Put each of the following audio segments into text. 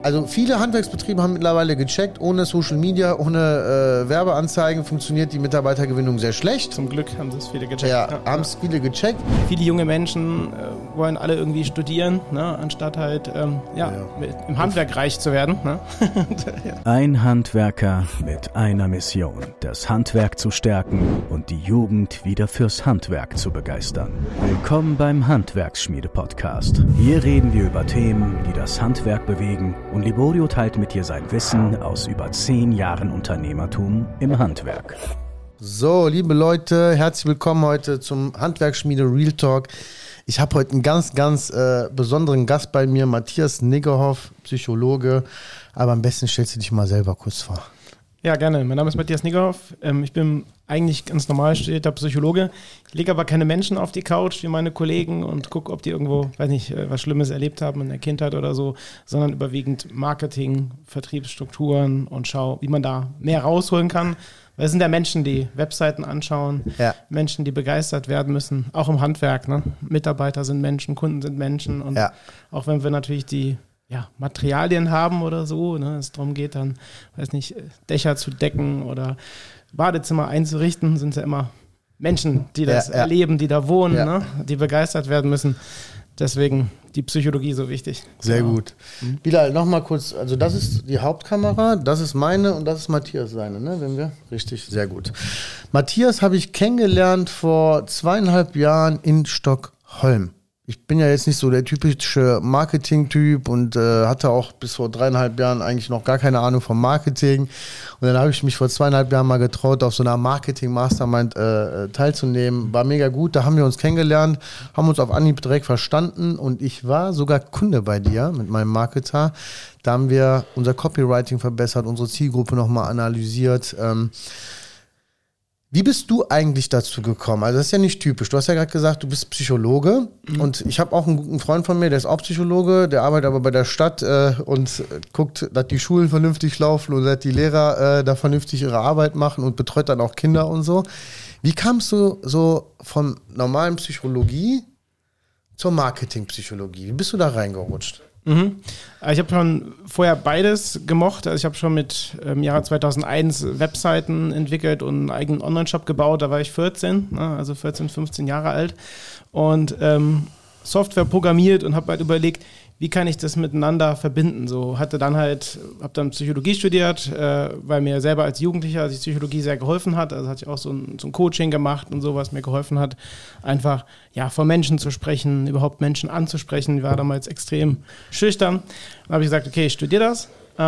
Also viele Handwerksbetriebe haben mittlerweile gecheckt, ohne Social Media, ohne Werbeanzeigen funktioniert die Mitarbeitergewinnung sehr schlecht. Zum Glück haben es viele gecheckt. Ja, haben es viele gecheckt. Viele junge Menschen wollen alle irgendwie studieren, ne, anstatt halt im Handwerk reich zu werden. Ne? Ein Handwerker mit einer Mission, das Handwerk zu stärken und die Jugend wieder fürs Handwerk zu begeistern. Willkommen beim Handwerksschmiede-Podcast. Hier reden wir über Themen, die das Handwerk bewegen, und Liborio teilt mit dir sein Wissen aus über 10 Jahren Unternehmertum im Handwerk. So, liebe Leute, herzlich willkommen heute zum Handwerksschmiede Real Talk. Ich habe heute einen ganz besonderen Gast bei mir, Matthias Niggerhoff, Psychologe. Aber am besten stellst du dich mal selber kurz vor. Ja, gerne. Mein Name ist Matthias Niggerhoff. Ich bin eigentlich ganz normal studierter Psychologe. Ich lege aber keine Menschen auf die Couch wie meine Kollegen und gucke, ob die irgendwo, weiß nicht, was Schlimmes erlebt haben in der Kindheit oder so, sondern überwiegend Marketing, Vertriebsstrukturen und schaue, wie man da mehr rausholen kann. Weil es sind ja Menschen, die Webseiten anschauen, Menschen, die begeistert werden müssen, auch im Handwerk. Ne? Mitarbeiter sind Menschen, Kunden sind Menschen und auch wenn wir natürlich die Materialien haben oder so, ne, es darum geht dann, weiß nicht, Dächer zu decken oder Badezimmer einzurichten, sind es ja immer Menschen, die das erleben, die da wohnen, ne, die begeistert werden müssen. Deswegen die Psychologie so wichtig. Sehr gut. Bilal, nochmal kurz, also das ist die Hauptkamera, das ist meine und das ist Matthias seine, ne, wenn wir? Richtig, sehr gut. Matthias habe ich kennengelernt vor 2,5 Jahren in Stockholm. Ich bin ja jetzt nicht so der typische Marketing-Typ und hatte auch bis vor 3,5 Jahren eigentlich noch gar keine Ahnung vom Marketing. Und dann habe ich mich vor 2,5 Jahren mal getraut, auf so einer Marketing-Mastermind teilzunehmen. War mega gut, da haben wir uns kennengelernt, haben uns auf Anhieb direkt verstanden und ich war sogar Kunde bei dir mit meinem Marketer. Da haben wir unser Copywriting verbessert, unsere Zielgruppe nochmal analysiert. Wie bist du eigentlich dazu gekommen? Also das ist ja nicht typisch. Du hast ja gerade gesagt, du bist Psychologe und ich habe auch einen guten Freund von mir, der ist auch Psychologe, der arbeitet aber bei der Stadt und guckt, dass die Schulen vernünftig laufen und dass die Lehrer da vernünftig ihre Arbeit machen und betreut dann auch Kinder und so. Wie kamst du so von normalen Psychologie zur Marketingpsychologie? Wie bist du da reingerutscht? Ich habe schon vorher beides gemocht. Also ich habe schon im Jahre 2001 Webseiten entwickelt und einen eigenen Online-Shop gebaut. Da war ich 14, also 14, 15 Jahre alt und Software programmiert und habe halt überlegt, wie kann ich das miteinander verbinden? So habe dann Psychologie studiert, weil mir selber als Jugendlicher die Psychologie sehr geholfen hat. Also hatte ich auch so ein Coaching gemacht und so, was mir geholfen hat, einfach von Menschen zu sprechen, überhaupt Menschen anzusprechen. Ich war damals extrem schüchtern. Dann habe ich gesagt, okay, ich studiere das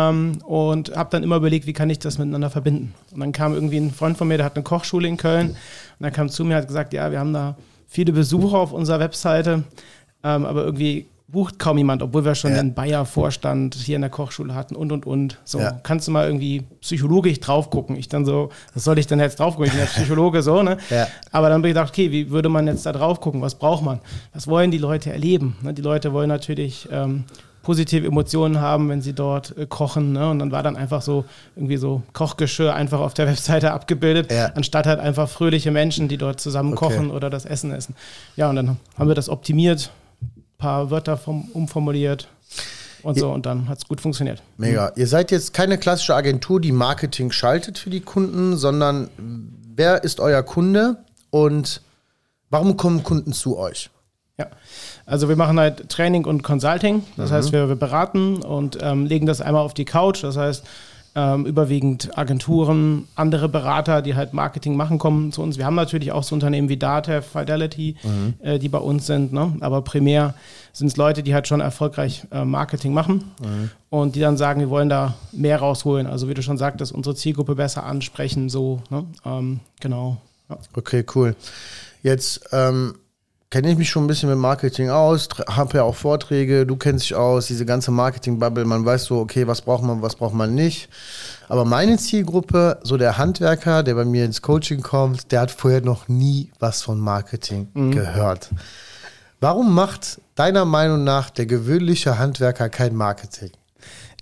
und habe dann immer überlegt, wie kann ich das miteinander verbinden? Und dann kam irgendwie ein Freund von mir, der hat eine Kochschule in Köln und dann kam zu mir und hat gesagt, ja, wir haben da viele Besucher auf unserer Webseite, aber irgendwie bucht kaum jemand, obwohl wir schon den Bayer-Vorstand hier in der Kochschule hatten und. So, kannst du mal irgendwie psychologisch drauf gucken? Ich dann so, was soll ich denn jetzt drauf gucken? Ich bin ja Psychologe, so, ne? Ja. Aber dann habe ich gedacht, okay, wie würde man jetzt da drauf gucken? Was braucht man? Was wollen die Leute erleben? Ne? Die Leute wollen natürlich positive Emotionen haben, wenn sie dort kochen. Ne? Und dann war dann einfach so irgendwie so Kochgeschirr einfach auf der Webseite abgebildet, anstatt halt einfach fröhliche Menschen, die dort zusammen kochen oder das Essen essen. Ja, und dann haben wir das optimiert, paar Wörter umformuliert und so und dann hat es gut funktioniert. Mega. Ihr seid jetzt keine klassische Agentur, die Marketing schaltet für die Kunden, sondern wer ist euer Kunde und warum kommen Kunden zu euch? Ja, also wir machen halt Training und Consulting, das heißt wir beraten und legen das einmal auf die Couch, das heißt überwiegend Agenturen, andere Berater, die halt Marketing machen, kommen zu uns. Wir haben natürlich auch so Unternehmen wie Datev, Fidelity, die bei uns sind, ne? Aber primär sind es Leute, die halt schon erfolgreich Marketing machen und die dann sagen, wir wollen da mehr rausholen. Also wie du schon sagtest, unsere Zielgruppe besser ansprechen, so, ne? Genau. Ja. Okay, cool. Jetzt kenne ich mich schon ein bisschen mit Marketing aus, habe ja auch Vorträge, du kennst dich aus, diese ganze Marketing-Bubble, man weiß so, okay, was braucht man nicht. Aber meine Zielgruppe, so der Handwerker, der bei mir ins Coaching kommt, der hat vorher noch nie was von Marketing gehört. Warum macht deiner Meinung nach der gewöhnliche Handwerker kein Marketing?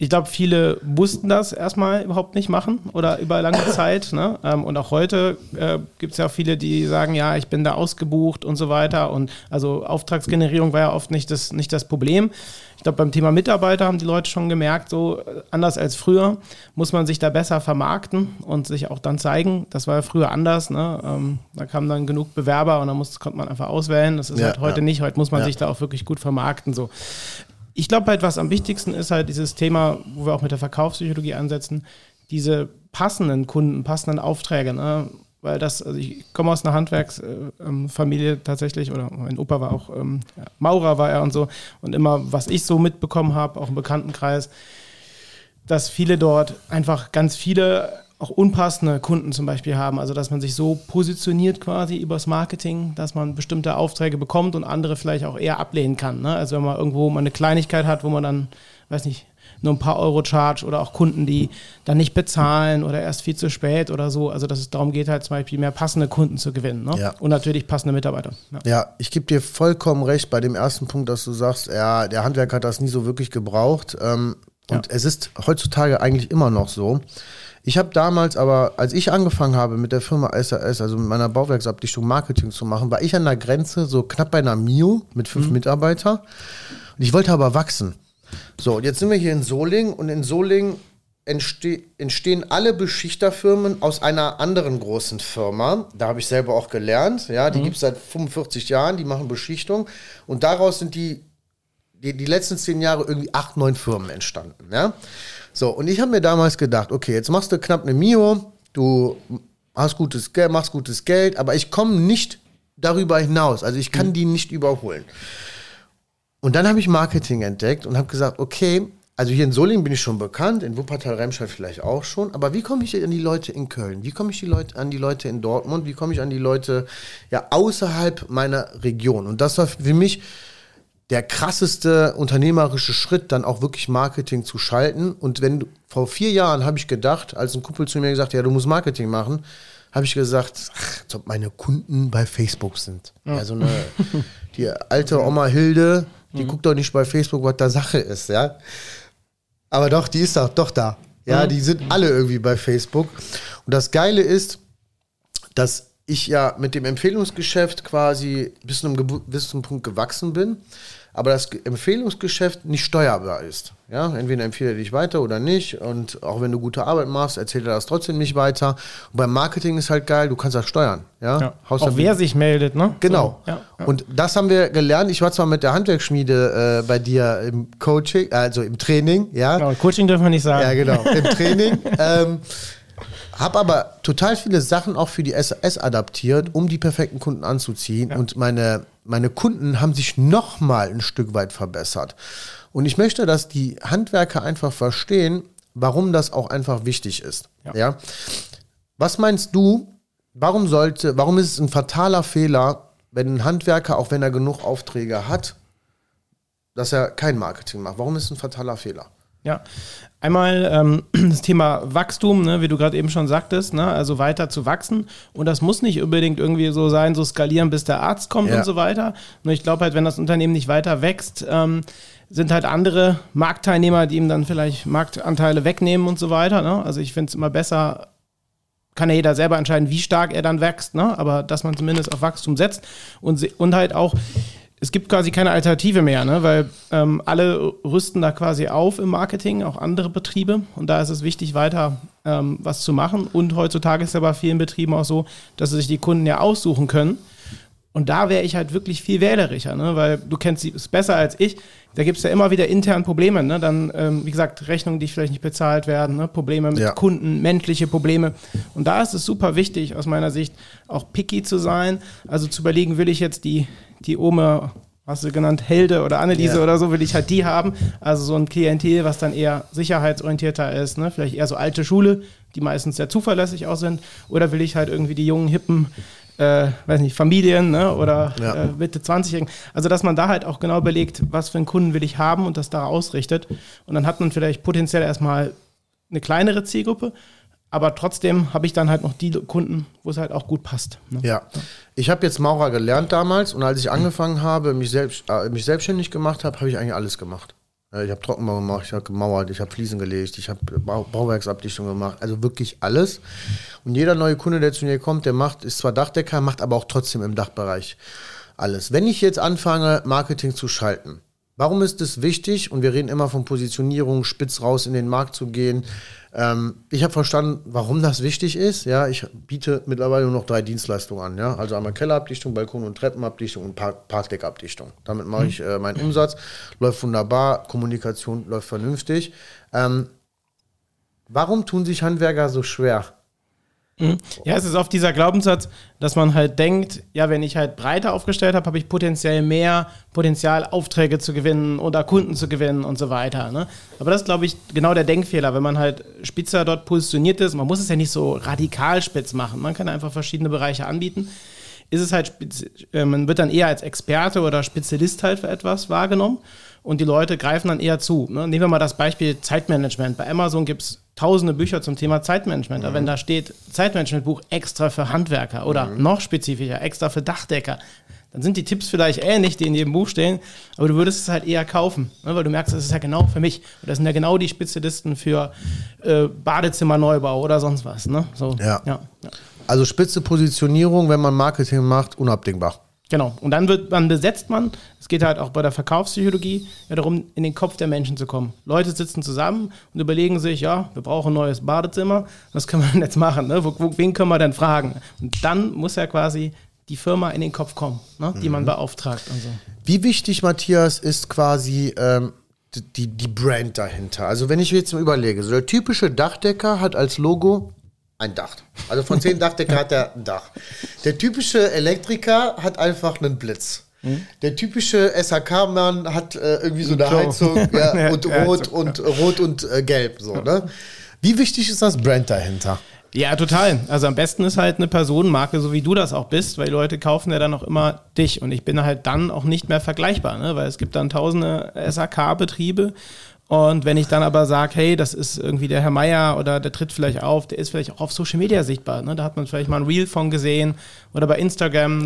Ich glaube, viele mussten das erstmal überhaupt nicht machen oder über lange Zeit. Ne? Und auch heute gibt es ja auch viele, die sagen, ja, ich bin da ausgebucht und so weiter. Und also Auftragsgenerierung war ja oft nicht das Problem. Ich glaube, beim Thema Mitarbeiter haben die Leute schon gemerkt, so anders als früher muss man sich da besser vermarkten und sich auch dann zeigen. Das war ja früher anders. Ne? Da kamen dann genug Bewerber und dann konnte man einfach auswählen. Das ist halt heute nicht. Heute muss man sich da auch wirklich gut vermarkten. So. Ich glaube halt, was am wichtigsten ist halt dieses Thema, wo wir auch mit der Verkaufspsychologie ansetzen, diese passenden Kunden, passenden Aufträge, ne? Weil also ich komme aus einer Handwerksfamilie tatsächlich, oder mein Opa war auch Maurer war er und so, und immer, was ich so mitbekommen habe, auch im Bekanntenkreis, dass viele dort einfach ganz viele auch unpassende Kunden zum Beispiel haben, also dass man sich so positioniert quasi übers Marketing, dass man bestimmte Aufträge bekommt und andere vielleicht auch eher ablehnen kann. Ne? Also wenn man irgendwo mal eine Kleinigkeit hat, wo man dann, weiß nicht, nur ein paar Euro charge oder auch Kunden, die dann nicht bezahlen oder erst viel zu spät oder so. Also dass es darum geht halt zum Beispiel mehr passende Kunden zu gewinnen, ne? Ja. Und natürlich passende Mitarbeiter. Ja, ich gebe dir vollkommen recht bei dem ersten Punkt, dass du sagst, ja, der Handwerker hat das nie so wirklich gebraucht. Und es ist heutzutage eigentlich immer noch so. Ich habe damals aber, als ich angefangen habe mit der Firma SAS, also mit meiner Bauwerksabdichtung Marketing zu machen, war ich an der Grenze so knapp bei einer Mio mit 5 Mitarbeitern. Und ich wollte aber wachsen. So, und jetzt sind wir hier in Solingen und in Solingen entstehen alle Beschichterfirmen aus einer anderen großen Firma. Da habe ich selber auch gelernt. Ja, die gibt es seit 45 Jahren, die machen Beschichtung. Und daraus sind die letzten 10 Jahre irgendwie 8, 9 Firmen entstanden. Ja? So, und ich habe mir damals gedacht, okay, jetzt machst du knapp eine Mio, du hast gutes Geld, machst gutes Geld, aber ich komme nicht darüber hinaus. Also ich kann die nicht überholen. Und dann habe ich Marketing entdeckt und habe gesagt, okay, also hier in Solingen bin ich schon bekannt, in Wuppertal-Remscheid vielleicht auch schon, aber wie komme ich an die Leute in Köln? Wie komme ich an die Leute in Dortmund? Wie komme ich an die Leute außerhalb meiner Region? Und das war für mich der krasseste unternehmerische Schritt, dann auch wirklich Marketing zu schalten. Und vor 4 Jahren habe ich gedacht, als ein Kumpel zu mir gesagt hat, ja, du musst Marketing machen, habe ich gesagt, als ob meine Kunden bei Facebook sind. Ja. Also die alte Oma Hilde, die guckt doch nicht bei Facebook, was da Sache ist, ja. Aber doch, die ist doch da. Ja, die sind alle irgendwie bei Facebook. Und das Geile ist, dass ich ja mit dem Empfehlungsgeschäft quasi bis zu einem gewissen Punkt gewachsen bin, aber das Empfehlungsgeschäft nicht steuerbar ist. Ja, entweder empfiehlt er dich weiter oder nicht, und auch wenn du gute Arbeit machst, erzählt er das trotzdem nicht weiter. Und beim Marketing ist halt geil, du kannst das steuern. Ja? Auch wer sich meldet, ne? Genau. So, ja. Und das haben wir gelernt. Ich war zwar mit der Handwerksschmiede bei dir im Coaching, also im Training. Ja? Genau, Coaching dürfen wir nicht sagen. Ja, genau, im Training. Habe aber total viele Sachen auch für die SAS adaptiert, um die perfekten Kunden anzuziehen. Ja. Und meine Kunden haben sich noch mal ein Stück weit verbessert. Und ich möchte, dass die Handwerker einfach verstehen, warum das auch einfach wichtig ist. Ja? Was meinst du, warum ist es ein fataler Fehler, wenn ein Handwerker, auch wenn er genug Aufträge hat, dass er kein Marketing macht? Warum ist es ein fataler Fehler? Ja, einmal das Thema Wachstum, ne, wie du gerade eben schon sagtest, ne, also weiter zu wachsen, und das muss nicht unbedingt irgendwie so sein, so skalieren, bis der Arzt kommt und so weiter. Nur ich glaube halt, wenn das Unternehmen nicht weiter wächst, sind halt andere Marktteilnehmer, die ihm dann vielleicht Marktanteile wegnehmen und so weiter. Ne? Also ich finde es immer besser, kann ja jeder selber entscheiden, wie stark er dann wächst, ne? Aber dass man zumindest auf Wachstum setzt und halt auch, es gibt quasi keine Alternative mehr, ne? Weil alle rüsten da quasi auf im Marketing, auch andere Betriebe. Und da ist es wichtig, weiter was zu machen. Und heutzutage ist es ja bei vielen Betrieben auch so, dass sie sich die Kunden ja aussuchen können. Und da wäre ich halt wirklich viel wählerischer, ne? Weil du kennst es besser als ich. Da gibt es ja immer wieder intern Probleme. Ne? Dann, wie gesagt, Rechnungen, die vielleicht nicht bezahlt werden, ne? Probleme mit Kunden, menschliche Probleme. Und da ist es super wichtig, aus meiner Sicht, auch picky zu sein. Also zu überlegen, will ich jetzt die Oma, hast du genannt, Helde oder Anneliese oder so, will ich halt die haben. Also so ein Klientel, was dann eher sicherheitsorientierter ist, ne? Vielleicht eher so alte Schule, die meistens sehr zuverlässig auch sind. Oder will ich halt irgendwie die jungen, hippen, weiß nicht, Familien, ne? Oder Mitte 20-Jährigen. Also dass man da halt auch genau überlegt, was für einen Kunden will ich haben und das da ausrichtet. Und dann hat man vielleicht potenziell erstmal eine kleinere Zielgruppe, aber trotzdem habe ich dann halt noch die Kunden, wo es halt auch gut passt. Ne? Ja, ich habe jetzt Maurer gelernt damals, und als ich angefangen habe, mich selbstständig gemacht habe, habe ich eigentlich alles gemacht. Ich habe Trockenbau gemacht, ich habe gemauert, ich habe Fliesen gelegt, ich habe Bauwerksabdichtung gemacht, also wirklich alles. Und jeder neue Kunde, der zu mir kommt, ist zwar Dachdecker, macht aber auch trotzdem im Dachbereich alles. Wenn ich jetzt anfange, Marketing zu schalten, warum ist es wichtig? Und wir reden immer von Positionierung, spitz raus in den Markt zu gehen. Ich habe verstanden, warum das wichtig ist. Ja, ich biete mittlerweile nur noch 3 Dienstleistungen an. Ja? Also einmal Kellerabdichtung, Balkon- und Treppenabdichtung und Parkdeckabdichtung. Damit mache ich meinen Umsatz. Läuft wunderbar, Kommunikation läuft vernünftig. Warum tun sich Handwerker so schwer? Ja, es ist oft dieser Glaubenssatz, dass man halt denkt, ja, wenn ich halt breiter aufgestellt habe, habe ich potenziell mehr Potenzial, Aufträge zu gewinnen oder Kunden zu gewinnen und so weiter. Ne? Aber das ist, glaube ich, genau der Denkfehler, wenn man halt spitzer dort positioniert ist. Man muss es ja nicht so radikal spitz machen. Man kann einfach verschiedene Bereiche anbieten. Ist es halt, man wird dann eher als Experte oder Spezialist halt für etwas wahrgenommen und die Leute greifen dann eher zu. Ne? Nehmen wir mal das Beispiel Zeitmanagement. Bei Amazon gibt es tausende Bücher zum Thema Zeitmanagement. Aber wenn da steht Zeitmanagementbuch extra für Handwerker oder noch spezifischer, extra für Dachdecker, dann sind die Tipps vielleicht ähnlich, die in jedem Buch stehen, aber du würdest es halt eher kaufen, ne? Weil du merkst, das ist ja genau für mich. Und das sind ja genau die Spezialisten für Badezimmerneubau oder sonst was. Ne? So, ja. Also spitze Positionierung, wenn man Marketing macht, unabdingbar. Genau. Und dann besetzt man, es geht halt auch bei der Verkaufspsychologie, ja darum, in den Kopf der Menschen zu kommen. Leute sitzen zusammen und überlegen sich, ja, wir brauchen ein neues Badezimmer, was können wir denn jetzt machen? Ne? Wen können wir denn fragen? Und dann muss ja quasi die Firma in den Kopf kommen, ne? Die man beauftragt und so. Wie wichtig, Matthias, ist quasi die Brand dahinter? Also wenn ich jetzt mal überlege, so der typische Dachdecker hat als Logo ein Dach. Also von 10 Dachdecker hat er ein Dach. Der typische Elektriker hat einfach einen Blitz. Der typische SHK-Mann hat irgendwie so eine Heizung und rot und gelb. So, ne? Wie wichtig ist das Brand dahinter? Ja, total. Also am besten ist halt eine Personenmarke, so wie du das auch bist, weil die Leute kaufen ja dann auch immer dich. Und ich bin halt dann auch nicht mehr vergleichbar, ne? Weil es gibt dann tausende SHK-Betriebe. Und wenn ich dann aber sage, hey, das ist irgendwie der Herr Meier oder der tritt vielleicht auf, der ist vielleicht auch auf Social Media sichtbar. Ne? Da hat man vielleicht mal ein Reel von gesehen oder bei Instagram,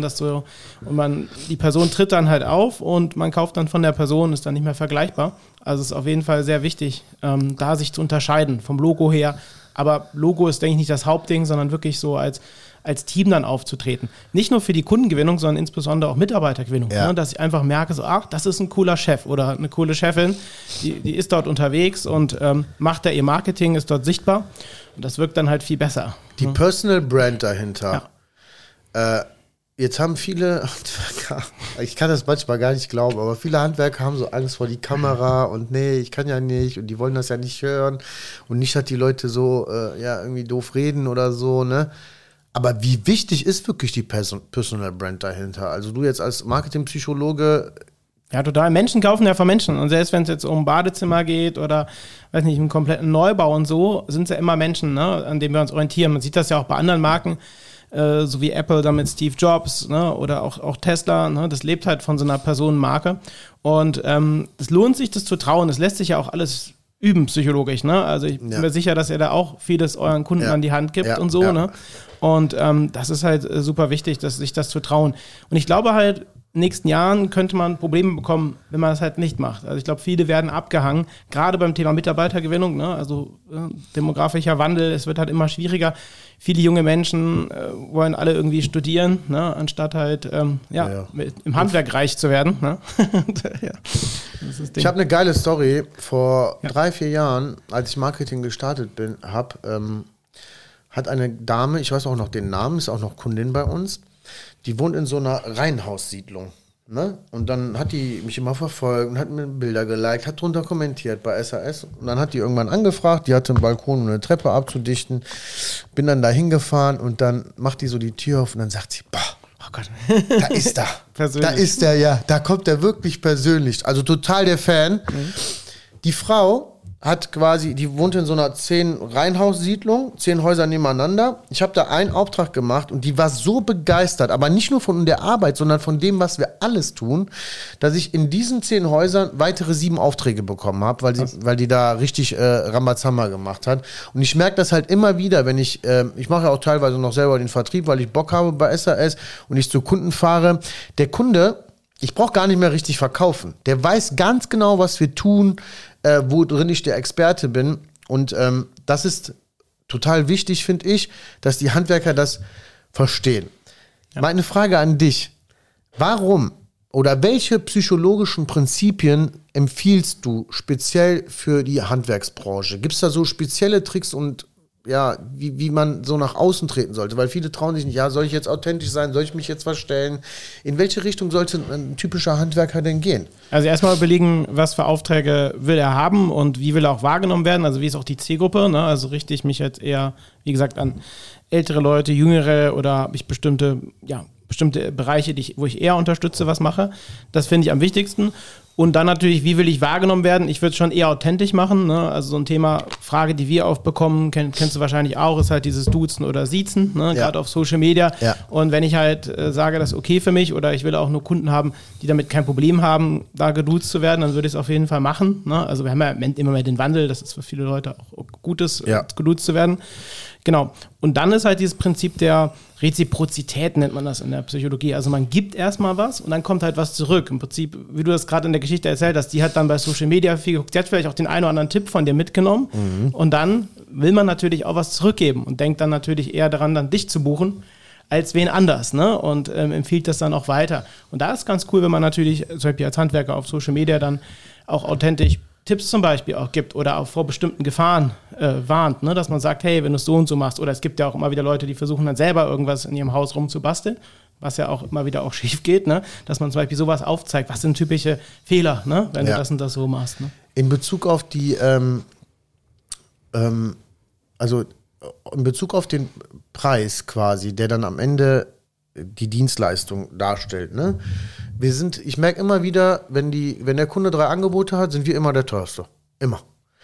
die Person tritt dann halt auf und man kauft dann von der Person, ist dann nicht mehr vergleichbar. Also es ist auf jeden Fall sehr wichtig, da sich zu unterscheiden vom Logo her. Aber Logo ist, denke ich, nicht das Hauptding, sondern wirklich so als Team dann aufzutreten. Nicht nur für die Kundengewinnung, sondern insbesondere auch Mitarbeitergewinnung. Ja. Ne? Dass ich einfach merke, so, das ist ein cooler Chef oder eine coole Chefin, die ist dort unterwegs und macht da ihr Marketing, ist dort sichtbar. Und das wirkt dann halt viel besser. Die Personal Brand dahinter. Ja. Jetzt haben viele Handwerker, ich kann das manchmal gar nicht glauben, aber viele Handwerker haben so Angst vor die Kamera und nee, ich kann ja nicht und die wollen das ja nicht hören und nicht, dass die Leute so irgendwie doof reden oder so, ne? Aber wie wichtig ist wirklich die Personal Brand dahinter? Also du jetzt als Marketingpsychologe. Ja, total. Menschen kaufen ja von Menschen. Und selbst wenn es jetzt um ein Badezimmer geht oder, weiß nicht, einen kompletten Neubau und so, sind es ja immer Menschen, ne, an denen wir uns orientieren. Man sieht das ja auch bei anderen Marken, so wie Apple dann mit Steve Jobs, ne, oder auch Tesla. Ne, das lebt halt von so einer Personenmarke. Und es lohnt sich, das zu trauen. Es lässt sich ja auch alles üben, psychologisch. Ne? Also ich bin mir sicher, dass ihr da auch vieles euren Kunden an die Hand gibt und so. Ja. Ne? Und das ist halt super wichtig, sich das zu trauen. Und ich glaube halt, in den nächsten Jahren könnte man Probleme bekommen, wenn man das halt nicht macht. Also ich glaube, viele werden abgehangen, gerade beim Thema Mitarbeitergewinnung, ne? Also demografischer Wandel, es wird halt immer schwieriger. Viele junge Menschen wollen alle irgendwie studieren, ne? Anstatt halt im Handwerk reich zu werden. Ne? Das ist ich habe eine geile Story. Vor 3-4 Jahren, als ich Marketing gestartet hat eine Dame, ich weiß auch noch den Namen, ist auch noch Kundin bei uns, die wohnt in so einer Reihenhaussiedlung. Ne? Und dann hat die mich immer verfolgt und hat mir Bilder geliked, hat drunter kommentiert bei SAS. Und dann hat die irgendwann angefragt, die hatte einen Balkon, um eine Treppe abzudichten. Bin dann da hingefahren und dann macht die so die Tür auf und dann sagt sie, boah, oh Gott, da ist er. Da ist er, ja. Da kommt er wirklich persönlich. Also total der Fan. Die Frau hat quasi, die wohnt in so einer 10-Reihenhaussiedlung, 10 Häuser nebeneinander. Ich habe da einen Auftrag gemacht und die war so begeistert, aber nicht nur von der Arbeit, sondern von dem, was wir alles tun, dass ich in diesen 10 Häusern weitere 7 Aufträge bekommen habe, weil die da richtig Rambazamba gemacht hat. Und ich merke das halt immer wieder, wenn ich mache ja auch teilweise noch selber den Vertrieb, weil ich Bock habe bei SAS und ich zu Kunden fahre. Der Kunde ich brauche gar nicht mehr richtig verkaufen. Der weiß ganz genau, was wir tun, worin ich der Experte bin. Und das ist total wichtig, finde ich, dass die Handwerker das verstehen. Ja. Meine Frage an dich, warum oder welche psychologischen Prinzipien empfiehlst du speziell für die Handwerksbranche? Gibt es da so spezielle Tricks und ja, wie man so nach außen treten sollte? Weil viele trauen sich nicht, ja, soll ich jetzt authentisch sein, soll ich mich jetzt verstellen? In welche Richtung sollte ein typischer Handwerker denn gehen? Also erstmal überlegen, was für Aufträge will er haben und wie will er auch wahrgenommen werden, also wie ist auch die Zielgruppe, ne? Also richte ich mich jetzt eher, wie gesagt, an ältere Leute, jüngere oder habe ich bestimmte Bereiche, wo ich eher unterstütze, was mache. Das finde ich am wichtigsten. Und dann natürlich, wie will ich wahrgenommen werden? Ich würde es schon eher authentisch machen, ne? Also so ein Thema, Frage, die wir aufbekommen, kennst du wahrscheinlich auch, ist halt dieses Duzen oder Siezen, ne? Gerade auf Social Media. Ja. Und wenn ich halt sage, das ist okay für mich oder ich will auch nur Kunden haben, die damit kein Problem haben, da geduzt zu werden, dann würde ich es auf jeden Fall machen, ne? Also wir haben ja immer mehr den Wandel, das ist für viele Leute auch Gutes, geduzt zu werden. Genau. Und dann ist halt dieses Prinzip der Reziprozität, nennt man das in der Psychologie. Also man gibt erstmal was und dann kommt halt was zurück. Im Prinzip, wie du das gerade in der Geschichte erzählt hast, die hat dann bei Social Media viel geguckt, die hat vielleicht auch den einen oder anderen Tipp von dir mitgenommen und dann will man natürlich auch was zurückgeben und denkt dann natürlich eher daran, dann dich zu buchen, als wen anders, ne? Und empfiehlt das dann auch weiter. Und da ist ganz cool, wenn man natürlich, zum Beispiel als Handwerker auf Social Media dann auch authentisch Tipps zum Beispiel auch gibt oder auch vor bestimmten Gefahren warnt, ne? Dass man sagt, hey, wenn du es so und so machst, oder es gibt ja auch immer wieder Leute, die versuchen dann selber irgendwas in ihrem Haus rumzubasteln, was ja auch immer wieder auch schief geht, ne? Dass man zum Beispiel sowas aufzeigt, was sind typische Fehler, ne? Wenn du das und das so machst. Ne? In Bezug auf die, in Bezug auf den Preis quasi, der dann am Ende die Dienstleistung darstellt, ne? Ich merke immer wieder, wenn der Kunde 3 Angebote hat, sind wir immer der teuerste. Immer.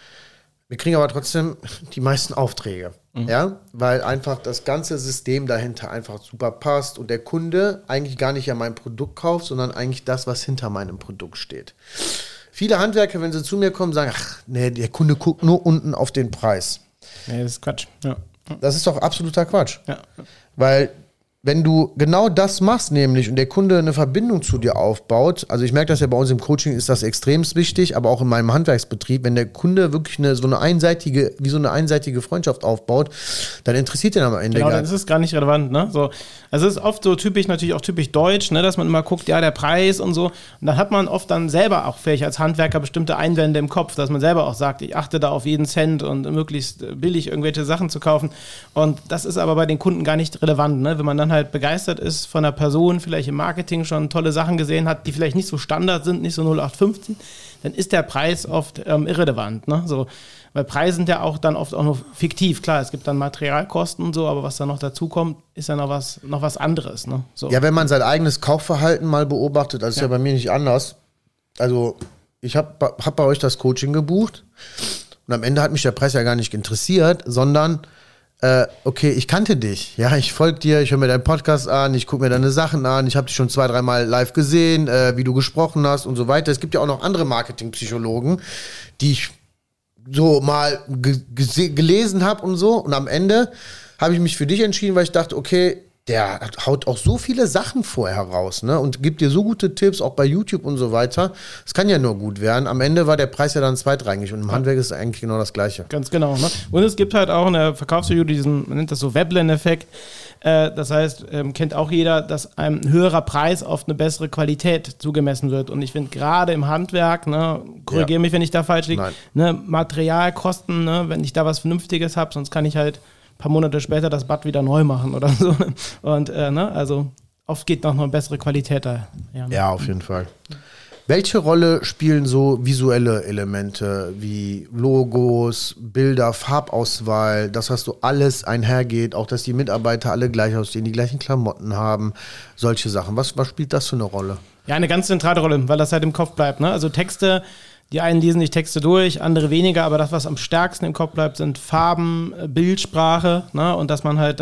Wir kriegen aber trotzdem die meisten Aufträge. Ja? Weil einfach das ganze System dahinter einfach super passt und der Kunde eigentlich gar nicht ja mein Produkt kauft, sondern eigentlich das, was hinter meinem Produkt steht. Viele Handwerker, wenn sie zu mir kommen, sagen, ach nee, der Kunde guckt nur unten auf den Preis. Nee, das ist Quatsch. Ja. Das ist doch absoluter Quatsch. Ja. Weil wenn du genau das machst nämlich und der Kunde eine Verbindung zu dir aufbaut, also ich merke das ja bei uns im Coaching, ist das extrem wichtig, aber auch in meinem Handwerksbetrieb, wenn der Kunde wirklich so eine einseitige Freundschaft aufbaut, dann interessiert ihn am Ende gar nicht. Genau, das ist gar nicht relevant, ne? So, also es ist oft so typisch deutsch, ne, dass man immer guckt, ja, der Preis und so. Und dann hat man oft dann selber auch vielleicht als Handwerker bestimmte Einwände im Kopf, dass man selber auch sagt, ich achte da auf jeden Cent und möglichst billig irgendwelche Sachen zu kaufen. Und das ist aber bei den Kunden gar nicht relevant, ne? Wenn man dann halt begeistert ist von einer Person, vielleicht im Marketing schon tolle Sachen gesehen hat, die vielleicht nicht so Standard sind, nicht so 0815, dann ist der Preis oft irrelevant, ne? So, weil Preise sind ja auch dann oft auch nur fiktiv. Klar, es gibt dann Materialkosten und so, aber was da noch dazu kommt, ist ja noch was anderes, ne? So. Ja, wenn man sein eigenes Kaufverhalten mal beobachtet, das ist ja bei mir nicht anders. Also ich hab bei euch das Coaching gebucht und am Ende hat mich der Preis ja gar nicht interessiert, sondern okay, ich kannte dich, ja, ich folge dir, ich höre mir deinen Podcast an, ich gucke mir deine Sachen an, ich habe dich schon 2-3 Mal live gesehen, wie du gesprochen hast und so weiter. Es gibt ja auch noch andere Marketingpsychologen, die ich so mal gelesen habe und so, und am Ende habe ich mich für dich entschieden, weil ich dachte, okay, der haut auch so viele Sachen vorher raus, ne, und gibt dir so gute Tipps, auch bei YouTube und so weiter. Es kann ja nur gut werden. Am Ende war der Preis ja dann zweitrangig und im Handwerk ist es eigentlich genau das Gleiche. Ganz genau, ne? Und es gibt halt auch in der Verkaufspsychologie diesen, man nennt das so Veblen-Effekt. Das heißt, kennt auch jeder, dass einem ein höherer Preis oft eine bessere Qualität zugemessen wird. Und ich finde gerade im Handwerk, ne, korrigiere mich, wenn ich da falsch liege, ne, Materialkosten, ne, wenn ich da was Vernünftiges habe, sonst kann ich halt ein paar Monate später das Bad wieder neu machen oder so. Und ne, also oft geht noch eine bessere Qualität da. Ja, ne? Ja, auf jeden Fall. Welche Rolle spielen so visuelle Elemente wie Logos, Bilder, Farbauswahl, dass das so alles einhergeht, auch dass die Mitarbeiter alle gleich aussehen, die gleichen Klamotten haben, solche Sachen. Was spielt das für eine Rolle? Ja, eine ganz zentrale Rolle, weil das halt im Kopf bleibt, ne? Also Texte, die einen lesen die Texte durch, andere weniger, aber das, was am stärksten im Kopf bleibt, sind Farben, Bildsprache, ne? Und dass man halt das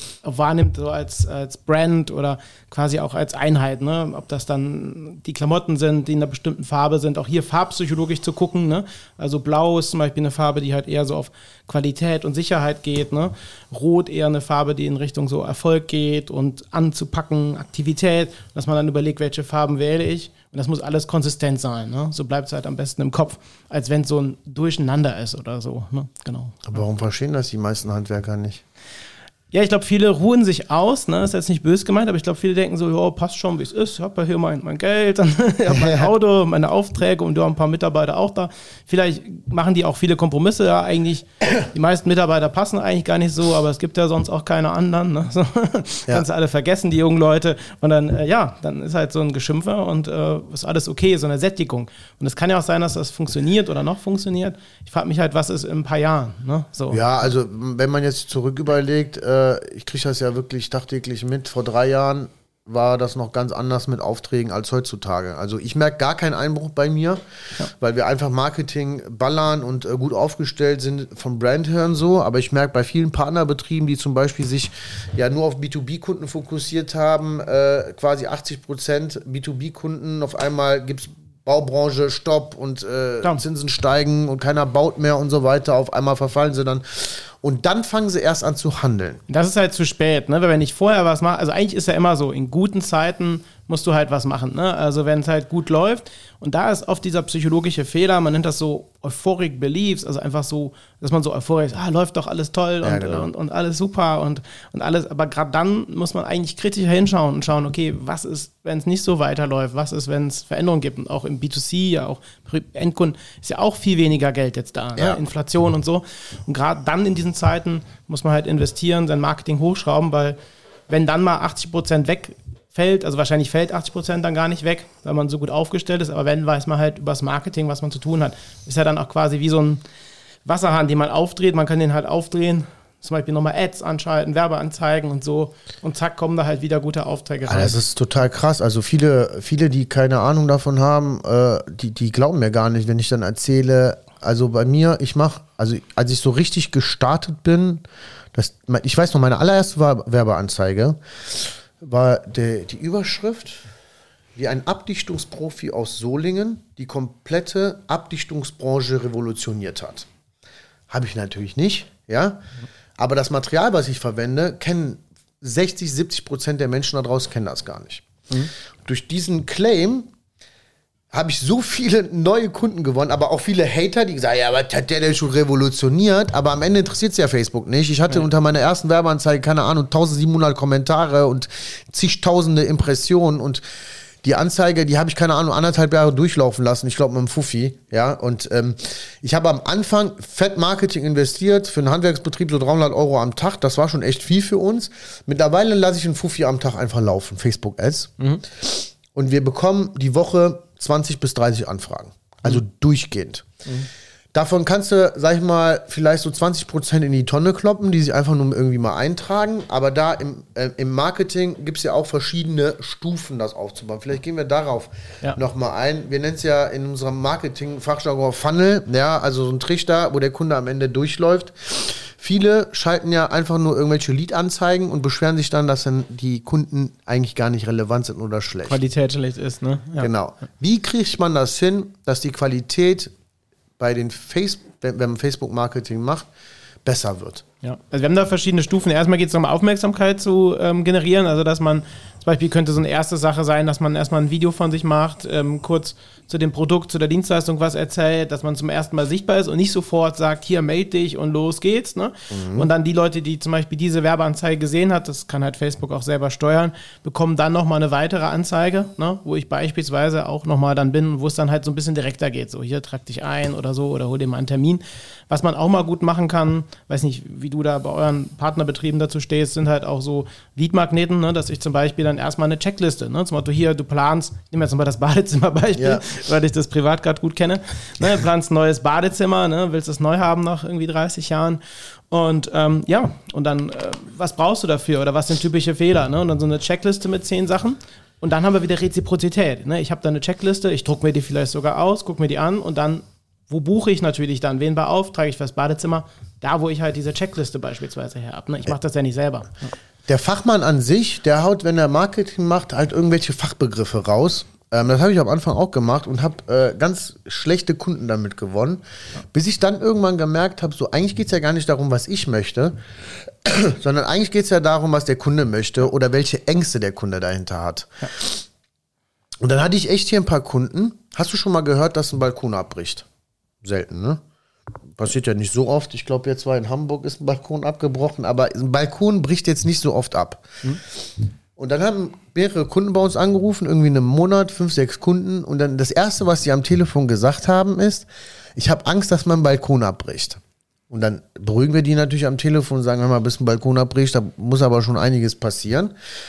wahrnimmt, so als Brand oder quasi auch als Einheit, ne? Ob das dann die Klamotten sind, die in einer bestimmten Farbe sind, auch hier farbpsychologisch zu gucken, ne? Also Blau ist zum Beispiel eine Farbe, die halt eher so auf Qualität und Sicherheit geht, ne? Rot eher eine Farbe, die in Richtung so Erfolg geht und anzupacken, Aktivität, dass man dann überlegt, welche Farben wähle ich. Und das muss alles konsistent sein, ne? So bleibt es halt am besten im Kopf, als wenn es so ein Durcheinander ist oder so, ne? Genau. Aber warum verstehen das die meisten Handwerker nicht? Ja, ich glaube, viele ruhen sich aus, ne? Ist jetzt nicht böse gemeint, aber ich glaube, viele denken so, ja, passt schon, wie es ist, ich habe ja hier mein Geld, dann ich habe mein Auto, meine Aufträge und du hast ein paar Mitarbeiter auch da. Vielleicht machen die auch viele Kompromisse, ja, eigentlich, die meisten Mitarbeiter passen eigentlich gar nicht so, aber es gibt ja sonst auch keine anderen, ne? So, kannst du alle vergessen, die jungen Leute, und dann, dann ist halt so ein Geschimpfe und ist alles okay, so eine Sättigung. Und es kann ja auch sein, dass das funktioniert oder noch funktioniert. Ich frage mich halt, was ist in ein paar Jahren, ne? So. Ja, also wenn man jetzt zurück überlegt, ich kriege das ja wirklich tagtäglich mit. Vor 3 Jahren war das noch ganz anders mit Aufträgen als heutzutage. Also ich merke gar keinen Einbruch bei mir, weil wir einfach Marketing ballern und gut aufgestellt sind vom Brand her und so. Aber ich merke bei vielen Partnerbetrieben, die zum Beispiel sich ja nur auf B2B-Kunden fokussiert haben, quasi 80% B2B-Kunden, auf einmal gibt es Baubranche, Stopp und Zinsen steigen und keiner baut mehr und so weiter. Auf einmal verfallen sie dann. Und dann fangen sie erst an zu handeln. Das ist halt zu spät, ne? Weil wenn ich vorher was mache, also eigentlich ist ja immer so, in guten Zeiten musst du halt was machen, ne? Also wenn es halt gut läuft, und da ist oft dieser psychologische Fehler, man nennt das so Euphoric Beliefs, also einfach so, dass man so euphorisch ist, läuft doch alles toll und, genau. und alles super und alles, aber gerade dann muss man eigentlich kritischer hinschauen und schauen, okay, was ist, wenn es nicht so weiterläuft, was ist, wenn es Veränderungen gibt, und auch im B2C, ja auch Endkunden, ist ja auch viel weniger Geld jetzt da, ne? Inflation und so, und gerade dann in diesen Zeiten muss man halt investieren, sein Marketing hochschrauben, weil wenn dann mal 80% wegfällt, also wahrscheinlich fällt 80% dann gar nicht weg, weil man so gut aufgestellt ist, aber wenn, weiß man halt über das Marketing, was man zu tun hat. Ist ja dann auch quasi wie so ein Wasserhahn, den man aufdreht, man kann den halt aufdrehen, zum Beispiel nochmal Ads anschalten, Werbeanzeigen und so, und zack, kommen da halt wieder gute Aufträge rein. Das ist total krass, also viele, die keine Ahnung davon haben, die glauben mir gar nicht, wenn ich dann erzähle, also bei mir, als ich so richtig gestartet bin, ich weiß noch, meine allererste Werbeanzeige war die Überschrift, wie ein Abdichtungsprofi aus Solingen die komplette Abdichtungsbranche revolutioniert hat. Habe ich natürlich nicht, ja. Aber das Material, was ich verwende, kennen 60-70% der Menschen da draußen kennen das gar nicht. Durch diesen Claim habe ich so viele neue Kunden gewonnen, aber auch viele Hater, die gesagt haben, ja, aber hat der denn schon revolutioniert? Aber am Ende interessiert es ja Facebook nicht. Ich hatte unter meiner ersten Werbeanzeige, keine Ahnung, 1700 Kommentare und zigtausende Impressionen, und die Anzeige, die habe ich, keine Ahnung, 1,5 Jahre durchlaufen lassen, ich glaube mit dem Fuffi, ja, und ich habe am Anfang fett Marketing investiert, für einen Handwerksbetrieb so 300 € am Tag, das war schon echt viel für uns. Mittlerweile lasse ich einen Fuffi am Tag einfach laufen, Facebook-Ads, und wir bekommen die Woche 20 bis 30 Anfragen, also durchgehend. Davon kannst du, sag ich mal, vielleicht so 20% in die Tonne kloppen, die sich einfach nur irgendwie mal eintragen. Aber da im Marketing gibt es ja auch verschiedene Stufen, das aufzubauen. Vielleicht gehen wir darauf nochmal ein. Wir nennen es ja in unserem Marketing-Fachjargon Funnel, ja, also so ein Trichter, wo der Kunde am Ende durchläuft. Viele schalten ja einfach nur irgendwelche Lead-Anzeigen und beschweren sich dann, dass dann die Kunden eigentlich gar nicht relevant sind oder schlecht. Qualität schlecht ist, ne? Ja. Genau. Wie kriegt man das hin, dass die Qualität bei den wenn man Facebook-Marketing macht, besser wird? Ja, also wir haben da verschiedene Stufen. Erstmal geht es darum, Aufmerksamkeit zu generieren, also dass man, zum Beispiel könnte so eine erste Sache sein, dass man erstmal ein Video von sich macht, kurz zu dem Produkt, zu der Dienstleistung was erzählt, dass man zum ersten Mal sichtbar ist und nicht sofort sagt, hier, melde dich und los geht's, ne? Und dann die Leute, die zum Beispiel diese Werbeanzeige gesehen hat, das kann halt Facebook auch selber steuern, bekommen dann nochmal eine weitere Anzeige, ne? Wo ich beispielsweise auch nochmal dann bin, wo es dann halt so ein bisschen direkter geht, so hier, trag dich ein oder so, oder hol dir mal einen Termin. Was man auch mal gut machen kann, weiß nicht, wie du da bei euren Partnerbetrieben dazu stehst, sind halt auch so Leadmagneten, ne? Dass ich zum Beispiel dann erstmal eine Checkliste, ne? Zum Motto, hier, du planst, ich nehme jetzt mal das Badezimmerbeispiel, weil ich das privat gerade gut kenne, ne? Du planst ein neues Badezimmer, ne? Willst es neu haben nach irgendwie 30 Jahren, und und dann, was brauchst du dafür oder was sind typische Fehler, ne? Und dann so eine Checkliste mit 10 Sachen. Und dann haben wir wieder Reziprozität, ne? Ich habe da eine Checkliste, ich drucke mir die vielleicht sogar aus, gucke mir die an, und dann, wo buche ich natürlich dann? Wen beauftrage ich fürs Badezimmer? Da, wo ich halt diese Checkliste beispielsweise her habe. Ne? Ich mache das ja nicht selber. Der Fachmann an sich, der haut, wenn er Marketing macht, halt irgendwelche Fachbegriffe raus. Das habe ich am Anfang auch gemacht und habe ganz schlechte Kunden damit gewonnen, bis ich dann irgendwann gemerkt habe, so eigentlich geht es ja gar nicht darum, was ich möchte, sondern eigentlich geht es ja darum, was der Kunde möchte oder welche Ängste der Kunde dahinter hat. Ja. Und dann hatte ich echt hier ein paar Kunden. Hast du schon mal gehört, dass ein Balkon abbricht? Selten, ne? Passiert ja nicht so oft. Ich glaube, jetzt war in Hamburg ist ein Balkon abgebrochen, aber ein Balkon bricht jetzt nicht so oft ab. Und dann haben mehrere Kunden bei uns angerufen, irgendwie in einem Monat, 5, 6 Kunden. Und dann das Erste, was sie am Telefon gesagt haben, ist, ich habe Angst, dass mein Balkon abbricht. Und dann beruhigen wir die natürlich am Telefon und sagen, hör mal, bis ein Balkon abbricht, da muss aber schon einiges passieren.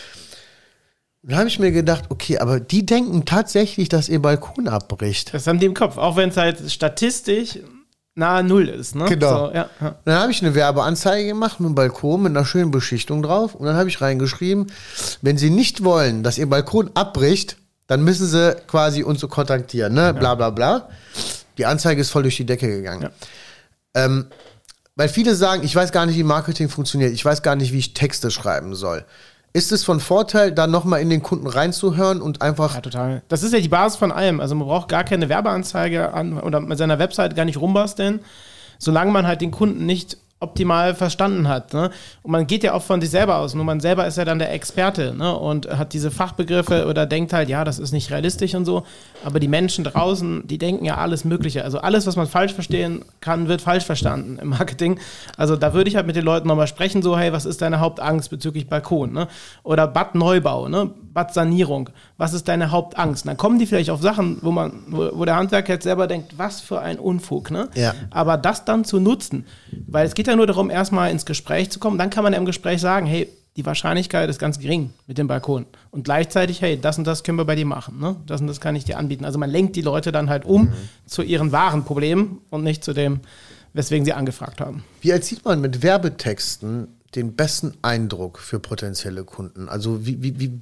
Und dann habe ich mir gedacht, okay, aber die denken tatsächlich, dass ihr Balkon abbricht. Das haben die im Kopf, auch wenn es halt statistisch nahe Null ist, ne? Genau. So, ja. Dann habe ich eine Werbeanzeige gemacht mit einem Balkon mit einer schönen Beschichtung drauf und dann habe ich reingeschrieben, wenn Sie nicht wollen, dass Ihr Balkon abbricht, dann müssen Sie quasi uns so kontaktieren, ne? Bla bla bla. Die Anzeige ist voll durch die Decke gegangen. Ja. Weil viele sagen, ich weiß gar nicht, wie Marketing funktioniert, ich weiß gar nicht, wie ich Texte schreiben soll. Ist es von Vorteil, da nochmal in den Kunden reinzuhören und einfach... Ja, total. Das ist ja die Basis von allem. Also man braucht gar keine Werbeanzeige oder mit seiner Website gar nicht rumbasteln, solange man halt den Kunden nicht optimal verstanden hat. Ne? Und man geht ja auch von sich selber aus. Nur man selber ist ja dann der Experte, ne? Und hat diese Fachbegriffe oder denkt halt, ja, das ist nicht realistisch und so. Aber die Menschen draußen, die denken ja alles Mögliche. Also alles, was man falsch verstehen kann, wird falsch verstanden im Marketing. Also da würde ich halt mit den Leuten nochmal sprechen, so, hey, was ist deine Hauptangst bezüglich Balkon? Ne? Oder Bad-Neubau, ne? Bad-Sanierung. Was ist deine Hauptangst? Und dann kommen die vielleicht auf Sachen, wo der Handwerker jetzt selber denkt, was für ein Unfug. Ne? Ja. Aber das dann zu nutzen, weil es geht ja nur darum, erstmal ins Gespräch zu kommen. Dann kann man ja im Gespräch sagen, hey, die Wahrscheinlichkeit ist ganz gering mit dem Balkon. Und gleichzeitig, hey, das und das können wir bei dir machen. Ne? Das und das kann ich dir anbieten. Also man lenkt die Leute dann halt zu ihren wahren Problemen und nicht zu dem, weswegen sie angefragt haben. Wie erzielt man mit Werbetexten den besten Eindruck für potenzielle Kunden? Also wie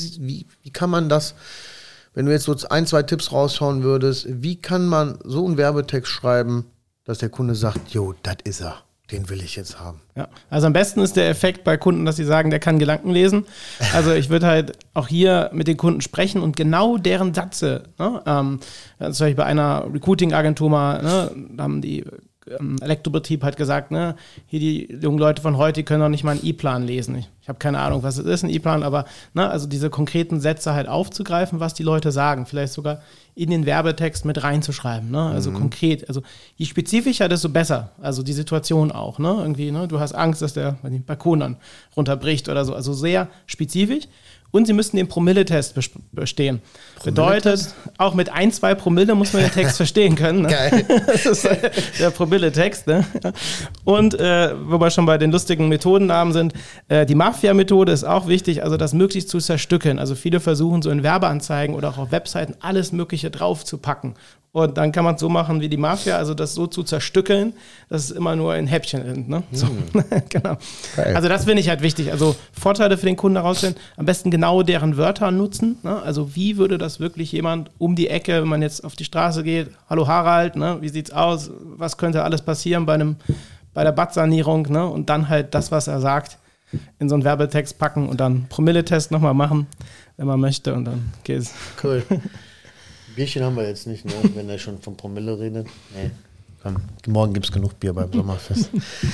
kann man das, wenn du jetzt so 1, 2 Tipps raushauen würdest, wie kann man so einen Werbetext schreiben, dass der Kunde sagt, jo, das ist er, den will ich jetzt haben? Ja, also am besten ist der Effekt bei Kunden, dass sie sagen, der kann Gedanken lesen. Also ich würde halt auch hier mit den Kunden sprechen und genau deren Sätze, ne, zum Beispiel bei einer Recruiting-Agentur mal, ne, da haben die Elektrobetrieb hat gesagt, ne, hier die jungen Leute von heute, die können doch nicht mal einen E-Plan lesen. Ich habe keine Ahnung, was es ist, ein E-Plan, aber ne, also diese konkreten Sätze halt aufzugreifen, was die Leute sagen, vielleicht sogar in den Werbetext mit reinzuschreiben, ne, also konkret, also je spezifischer, desto besser, also die Situation auch, ne, irgendwie, ne, du hast Angst, dass der Balkon dann runterbricht oder so, also sehr spezifisch. Und sie müssen den Promille-Test bestehen. Bedeutet, auch mit 1, 2 Promille muss man den Text verstehen können. Ne? Geil. Das ist der Promille-Text. Ne? Und wo wir schon bei den lustigen Methodennamen sind, die Mafia-Methode ist auch wichtig, also das möglichst zu zerstückeln. Also viele versuchen so in Werbeanzeigen oder auch auf Webseiten alles Mögliche draufzupacken. Und dann kann man es so machen wie die Mafia, also das so zu zerstückeln, dass es immer nur in Häppchen sind. Ne? So. Genau. Geil. Also das finde ich halt wichtig. Also Vorteile für den Kunden herausstellen, am besten genau deren Wörter nutzen. Ne? Also wie würde das wirklich jemand um die Ecke, wenn man jetzt auf die Straße geht, hallo Harald, ne? Wie sieht's aus? Was könnte alles passieren bei der Badsanierung? Ne? Und dann halt das, was er sagt, in so einen Werbetext packen und dann Promille-Test nochmal machen, wenn man möchte, und dann geht's. Cool. Bierchen haben wir jetzt nicht, ne? Wenn er schon von Promille redet. Nee. Komm, morgen gibt es genug Bier beim Sommerfest.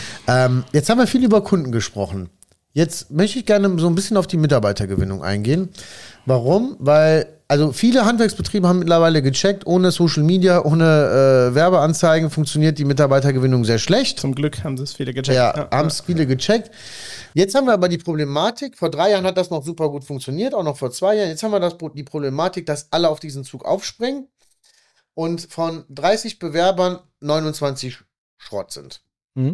Jetzt haben wir viel über Kunden gesprochen. Jetzt möchte ich gerne so ein bisschen auf die Mitarbeitergewinnung eingehen. Warum? Weil, also viele Handwerksbetriebe haben mittlerweile gecheckt, ohne Social Media, ohne Werbeanzeigen funktioniert die Mitarbeitergewinnung sehr schlecht. Zum Glück haben es viele gecheckt. Ja, haben es viele gecheckt. Jetzt haben wir aber die Problematik, vor 3 Jahren hat das noch super gut funktioniert, auch noch vor 2 Jahren. Jetzt haben wir die Problematik, dass alle auf diesen Zug aufspringen und von 30 Bewerbern 29 Schrott sind.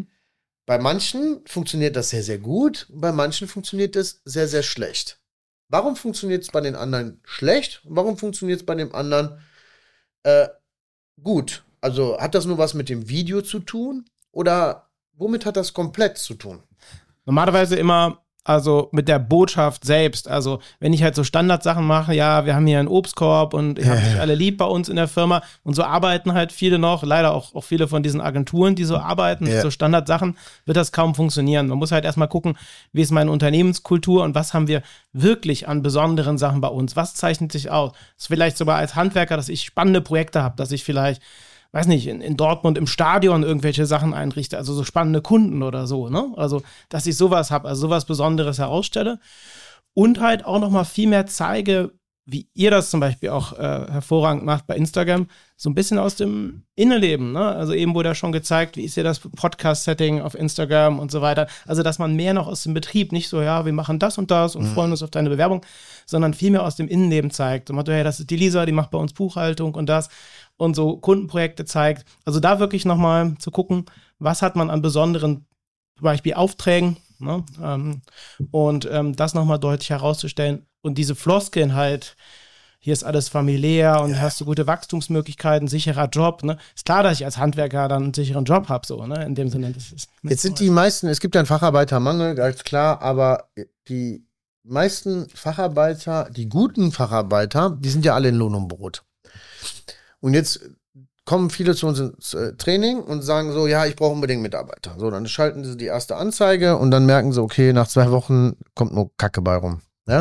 Bei manchen funktioniert das sehr, sehr gut, bei manchen funktioniert das sehr, sehr schlecht. Warum funktioniert es bei den anderen schlecht und warum funktioniert es bei dem anderen gut? Also hat das nur was mit dem Video zu tun oder womit hat das komplett zu tun? Normalerweise immer Also mit der Botschaft selbst. Also wenn ich halt so Standardsachen mache, ja, wir haben hier einen Obstkorb und ihr habt euch alle lieb bei uns in der Firma. Und so arbeiten halt viele noch, leider auch viele von diesen Agenturen, die so arbeiten, mit so Standardsachen, wird das kaum funktionieren. Man muss halt erstmal gucken, wie ist meine Unternehmenskultur und was haben wir wirklich an besonderen Sachen bei uns. Was zeichnet sich aus? Das ist vielleicht sogar als Handwerker, dass ich spannende Projekte habe, dass ich vielleicht, weiß nicht, in Dortmund im Stadion irgendwelche Sachen einrichte, also so spannende Kunden oder so, ne? Also, dass ich sowas habe, also sowas Besonderes herausstelle und halt auch nochmal viel mehr zeige, wie ihr das zum Beispiel auch hervorragend macht bei Instagram, so ein bisschen aus dem Innenleben, ne? Also eben wurde ja schon gezeigt, wie ist hier das Podcast-Setting auf Instagram und so weiter. Also, dass man mehr noch aus dem Betrieb, nicht so, ja, wir machen das und freuen uns auf deine Bewerbung, sondern viel mehr aus dem Innenleben zeigt. Und man sagt, ja, das ist die Lisa, die macht bei uns Buchhaltung und das. Und so Kundenprojekte zeigt. Also da wirklich nochmal zu gucken, was hat man an besonderen, zum Beispiel Aufträgen, ne? Und das nochmal deutlich herauszustellen. Und diese Floskeln halt, hier ist alles familiär und hast du gute Wachstumsmöglichkeiten, sicherer Job. Ne? Ist klar, dass ich als Handwerker dann einen sicheren Job habe, so, ne? In dem Sinne. Das ist jetzt sind die meisten, es gibt ja einen Facharbeitermangel, ganz klar, aber die meisten Facharbeiter, die guten Facharbeiter, die sind ja alle in Lohn und Brot. Und jetzt kommen viele zu uns ins Training und sagen so, ja, ich brauche unbedingt Mitarbeiter. So, dann schalten sie die erste Anzeige und dann merken sie, okay, nach 2 Wochen kommt nur Kacke bei rum. Ja?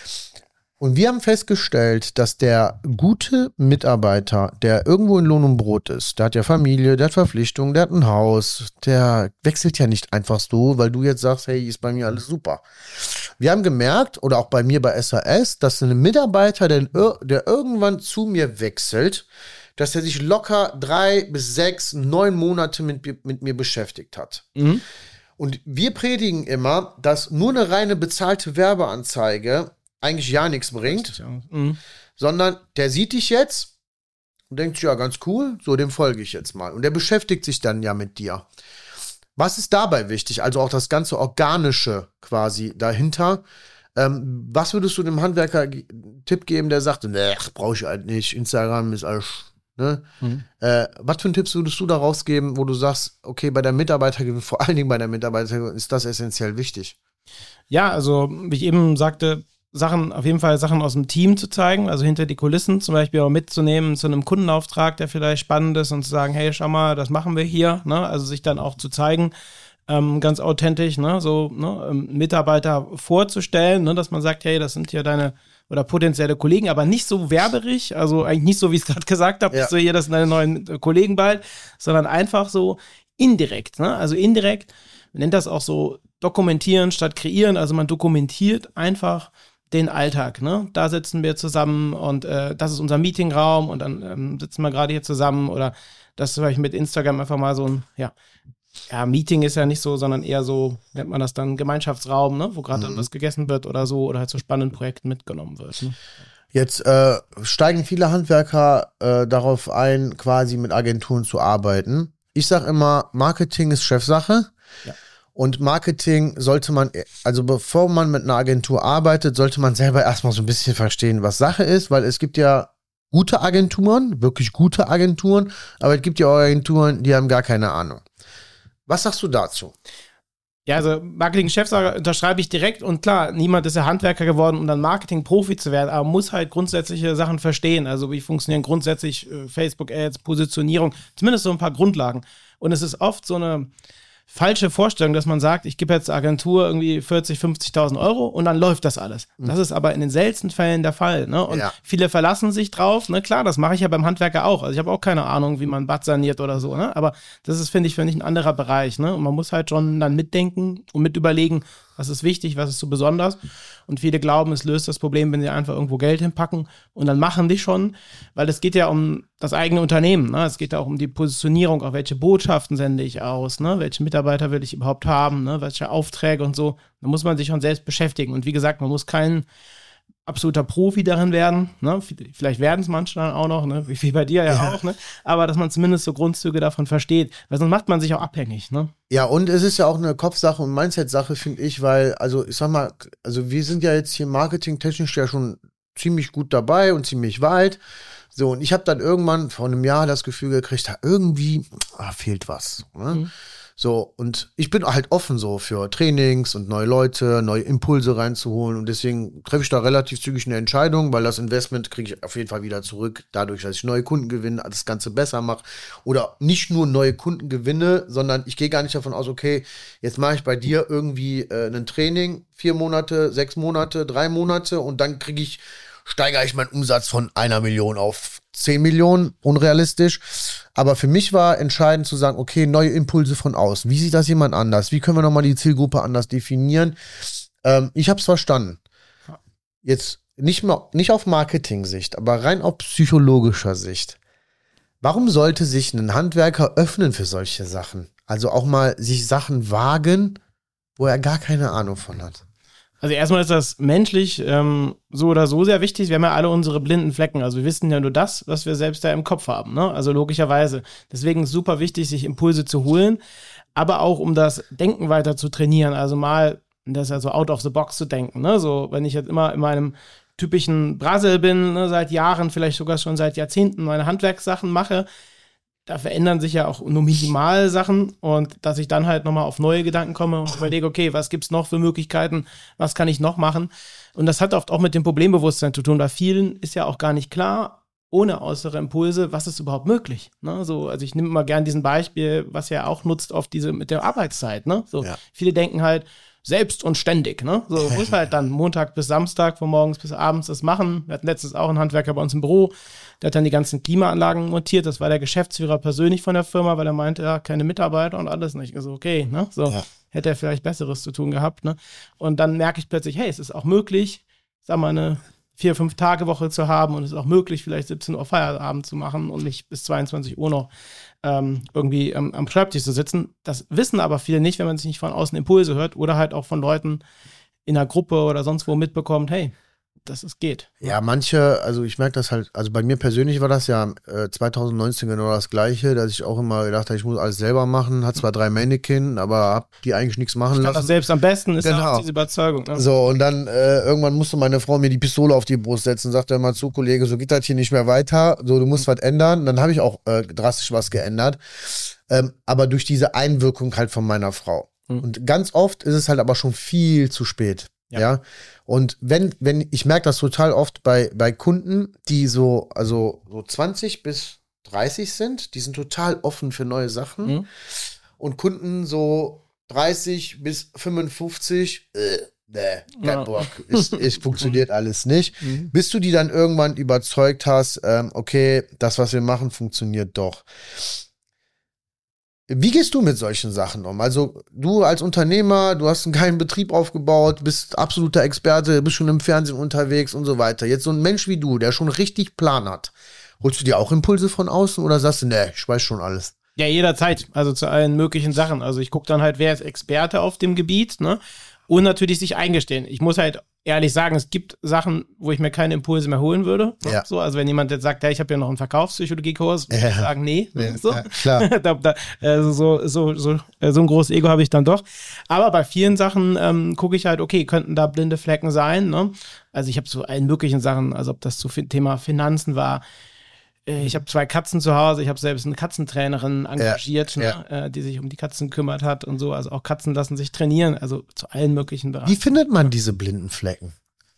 Und wir haben festgestellt, dass der gute Mitarbeiter, der irgendwo in Lohn und Brot ist, der hat ja Familie, der hat Verpflichtungen, der hat ein Haus, der wechselt ja nicht einfach so, weil du jetzt sagst, hey, ist bei mir alles super. Wir haben gemerkt, oder auch bei mir bei SAS, dass ein Mitarbeiter, der irgendwann zu mir wechselt, dass er sich locker 3 bis 6, 9 Monate mit mir beschäftigt hat. Mhm. Und wir predigen immer, dass nur eine reine bezahlte Werbeanzeige eigentlich ja nichts bringt, sondern der sieht dich jetzt und denkt, ja, ganz cool, so dem folge ich jetzt mal. Und der beschäftigt sich dann ja mit dir. Was ist dabei wichtig? Also auch das ganze Organische quasi dahinter. Was würdest du dem Handwerker einen Tipp geben, der sagt, ne, brauche ich halt nicht, Instagram ist alles, ne? Was für einen Tipp würdest du da rausgeben, wo du sagst, okay, bei der Mitarbeitergewinnung, vor allen Dingen bei der Mitarbeitergewinnung, ist das essentiell wichtig? Ja, also wie ich eben sagte, auf jeden Fall Sachen aus dem Team zu zeigen, also hinter die Kulissen zum Beispiel auch mitzunehmen zu einem Kundenauftrag, der vielleicht spannend ist und zu sagen, hey, schau mal, das machen wir hier, ne? Also sich dann auch zu zeigen, ganz authentisch, ne? So, ne? Mitarbeiter vorzustellen, ne? Dass man sagt, hey, das sind hier deine oder potenzielle Kollegen, aber nicht so werberig, also eigentlich nicht so, wie ich es gerade gesagt habe, so hier, das sind deine neuen Kollegen bald, sondern einfach so indirekt, ne? Also indirekt, man nennt das auch so dokumentieren statt kreieren, also man dokumentiert einfach den Alltag, ne? Da sitzen wir zusammen und das ist unser Meetingraum und dann sitzen wir gerade hier zusammen oder das ist vielleicht mit Instagram einfach mal so ein, Meeting ist ja nicht so, sondern eher so, nennt man das dann Gemeinschaftsraum, ne? Wo gerade dann was gegessen wird oder so oder halt so spannenden Projekten mitgenommen wird. Ne? Jetzt steigen viele Handwerker darauf ein, quasi mit Agenturen zu arbeiten. Ich sage immer, Marketing ist Chefsache. Ja. Und Marketing sollte man, also bevor man mit einer Agentur arbeitet, sollte man selber erstmal so ein bisschen verstehen, was Sache ist, weil es gibt ja gute Agenturen, wirklich gute Agenturen, aber es gibt ja auch Agenturen, die haben gar keine Ahnung. Was sagst du dazu? Ja, also Marketing-Chefsache unterschreibe ich direkt und klar, niemand ist ja Handwerker geworden, um dann Marketing-Profi zu werden, aber man muss halt grundsätzliche Sachen verstehen, also wie funktionieren grundsätzlich Facebook-Ads, Positionierung, zumindest so ein paar Grundlagen. Und es ist oft so eine falsche Vorstellung, dass man sagt, ich gebe jetzt der Agentur irgendwie 40.000, 50.000 Euro und dann läuft das alles. Das ist aber in den seltensten Fällen der Fall. Ne? Und viele verlassen sich drauf. Ne? Klar, das mache ich ja beim Handwerker auch. Also ich habe auch keine Ahnung, wie man Bad saniert oder so. Ne? Aber das ist, finde ich, ein anderer Bereich. Ne? Und man muss halt schon dann mitdenken und mit überlegen, was ist wichtig, was ist so besonders. Und viele glauben, es löst das Problem, wenn sie einfach irgendwo Geld hinpacken und dann machen die schon, weil es geht ja um das eigene Unternehmen. Ne? Es geht ja auch um die Positionierung, auch welche Botschaften sende ich aus, ne? Welche Mitarbeiter will ich überhaupt haben, ne? Welche Aufträge und so. Da muss man sich schon selbst beschäftigen. Und wie gesagt, man muss kein absoluter Profi darin werden. Ne? Vielleicht werden es manche dann auch noch, ne? Wie bei dir ja auch. Ne? Aber dass man zumindest so Grundzüge davon versteht. Weil sonst macht man sich auch abhängig. Ne? Ja, und es ist ja auch eine Kopfsache und Mindset-Sache, finde ich, weil, also ich sag mal, also wir sind ja jetzt hier marketingtechnisch ja schon ziemlich gut dabei und ziemlich weit. So, und ich habe dann irgendwann vor einem Jahr das Gefühl gekriegt, da irgendwie fehlt was. Ne? So, und ich bin halt offen so für Trainings und neue Leute, neue Impulse reinzuholen und deswegen treffe ich da relativ zügig eine Entscheidung, weil das Investment kriege ich auf jeden Fall wieder zurück, dadurch, dass ich neue Kunden gewinne, das Ganze besser mache oder nicht nur neue Kunden gewinne, sondern ich gehe gar nicht davon aus, okay, jetzt mache ich bei dir irgendwie ein Training, 4 Monate, 6 Monate, 3 Monate und dann steigere ich meinen Umsatz von 1 Million auf 10 Millionen, unrealistisch. Aber für mich war entscheidend zu sagen, okay, neue Impulse von außen. Wie sieht das jemand anders? Wie können wir nochmal die Zielgruppe anders definieren? Ich habe es verstanden. Jetzt nicht auf Marketing-Sicht, aber rein auf psychologischer Sicht. Warum sollte sich ein Handwerker öffnen für solche Sachen? Also auch mal sich Sachen wagen, wo er gar keine Ahnung von hat. Also erstmal ist das menschlich so oder so sehr wichtig. Wir haben ja alle unsere blinden Flecken. Also wir wissen ja nur das, was wir selbst da im Kopf haben. Ne? Also logischerweise. Deswegen ist es super wichtig, sich Impulse zu holen, aber auch um das Denken weiter zu trainieren. Also mal, das ist ja so out of the box zu denken. Ne? So, wenn ich jetzt immer in meinem typischen Brassel bin, ne, seit Jahren, vielleicht sogar schon seit Jahrzehnten meine Handwerkssachen mache, da verändern sich ja auch nur minimal Sachen und dass ich dann halt nochmal auf neue Gedanken komme und überlege, okay, was gibt's noch für Möglichkeiten, was kann ich noch machen? Und das hat oft auch mit dem Problembewusstsein zu tun. Bei vielen ist ja auch gar nicht klar, ohne äußere Impulse, was ist überhaupt möglich? Ne? So, also ich nehme immer gern diesen Beispiel, was ja auch nutzt, oft diese mit der Arbeitszeit. Ne? So, ja. Viele denken halt, selbst und ständig, ne? So, muss halt dann Montag bis Samstag, von morgens bis abends das machen. Wir hatten letztens auch einen Handwerker bei uns im Büro, der hat dann die ganzen Klimaanlagen montiert. Das war der Geschäftsführer persönlich von der Firma, weil er meinte, ja, keine Mitarbeiter und alles nicht. So, okay, ne? So, ja. Hätte er vielleicht Besseres zu tun gehabt, ne? Und dann merke ich plötzlich, hey, es ist auch möglich, sag mal, eine 4-5-Tage-Woche zu haben und es ist auch möglich, vielleicht 17 Uhr Feierabend zu machen und nicht bis 22 Uhr noch irgendwie am Schreibtisch zu sitzen. Das wissen aber viele nicht, wenn man sich nicht von außen Impulse hört oder halt auch von Leuten in einer Gruppe oder sonst wo mitbekommt, hey, dass es geht. Ja, manche, also ich merke das halt, also bei mir persönlich war das ja 2019 genau das Gleiche, dass ich auch immer gedacht habe, ich muss alles selber machen, hat zwar 3 Mannequin, aber hab die eigentlich nichts machen lassen. Das selbst am besten ist genau. ja auch diese Überzeugung. Ne? So, und dann irgendwann musste meine Frau mir die Pistole auf die Brust setzen und sagte mal zu, Kollege, so geht das hier nicht mehr weiter, so, du musst was ändern. Dann habe ich auch drastisch was geändert, aber durch diese Einwirkung halt von meiner Frau. Und ganz oft ist es halt aber schon viel zu spät. Ja. Und wenn ich merke das total oft bei Kunden, die so 20 bis 30 sind, die sind total offen für neue Sachen. Und Kunden so 30 bis 55, kein Bock, es funktioniert alles nicht. Bis du die dann irgendwann überzeugt hast, okay, das, was wir machen, funktioniert doch. Wie gehst du mit solchen Sachen um? Also du als Unternehmer, du hast einen geilen Betrieb aufgebaut, bist absoluter Experte, bist schon im Fernsehen unterwegs und so weiter. Jetzt so ein Mensch wie du, der schon richtig Plan hat, holst du dir auch Impulse von außen oder sagst du, nee, ich weiß schon alles? Ja, jederzeit, also zu allen möglichen Sachen. Also ich gucke dann halt, wer ist Experte auf dem Gebiet, ne? Und natürlich sich eingestehen. Ich muss halt ehrlich sagen, es gibt Sachen, wo ich mir keine Impulse mehr holen würde. Ja. So, also wenn jemand jetzt sagt, ja, ich habe ja noch einen Verkaufspsychologie-Kurs, würde ich sagen, nee. Ja, so. Ja, klar. So ein großes Ego habe ich dann doch. Aber bei vielen Sachen gucke ich halt, okay, könnten da blinde Flecken sein. Ne? Also ich habe so allen möglichen Sachen, also ob das zu Thema Finanzen war. Ich habe 2 Katzen zu Hause, ich habe selbst eine Katzentrainerin engagiert, die sich um die Katzen gekümmert hat und so. Also auch Katzen lassen sich trainieren, also zu allen möglichen Bereichen. Wie findet man diese blinden Flecken?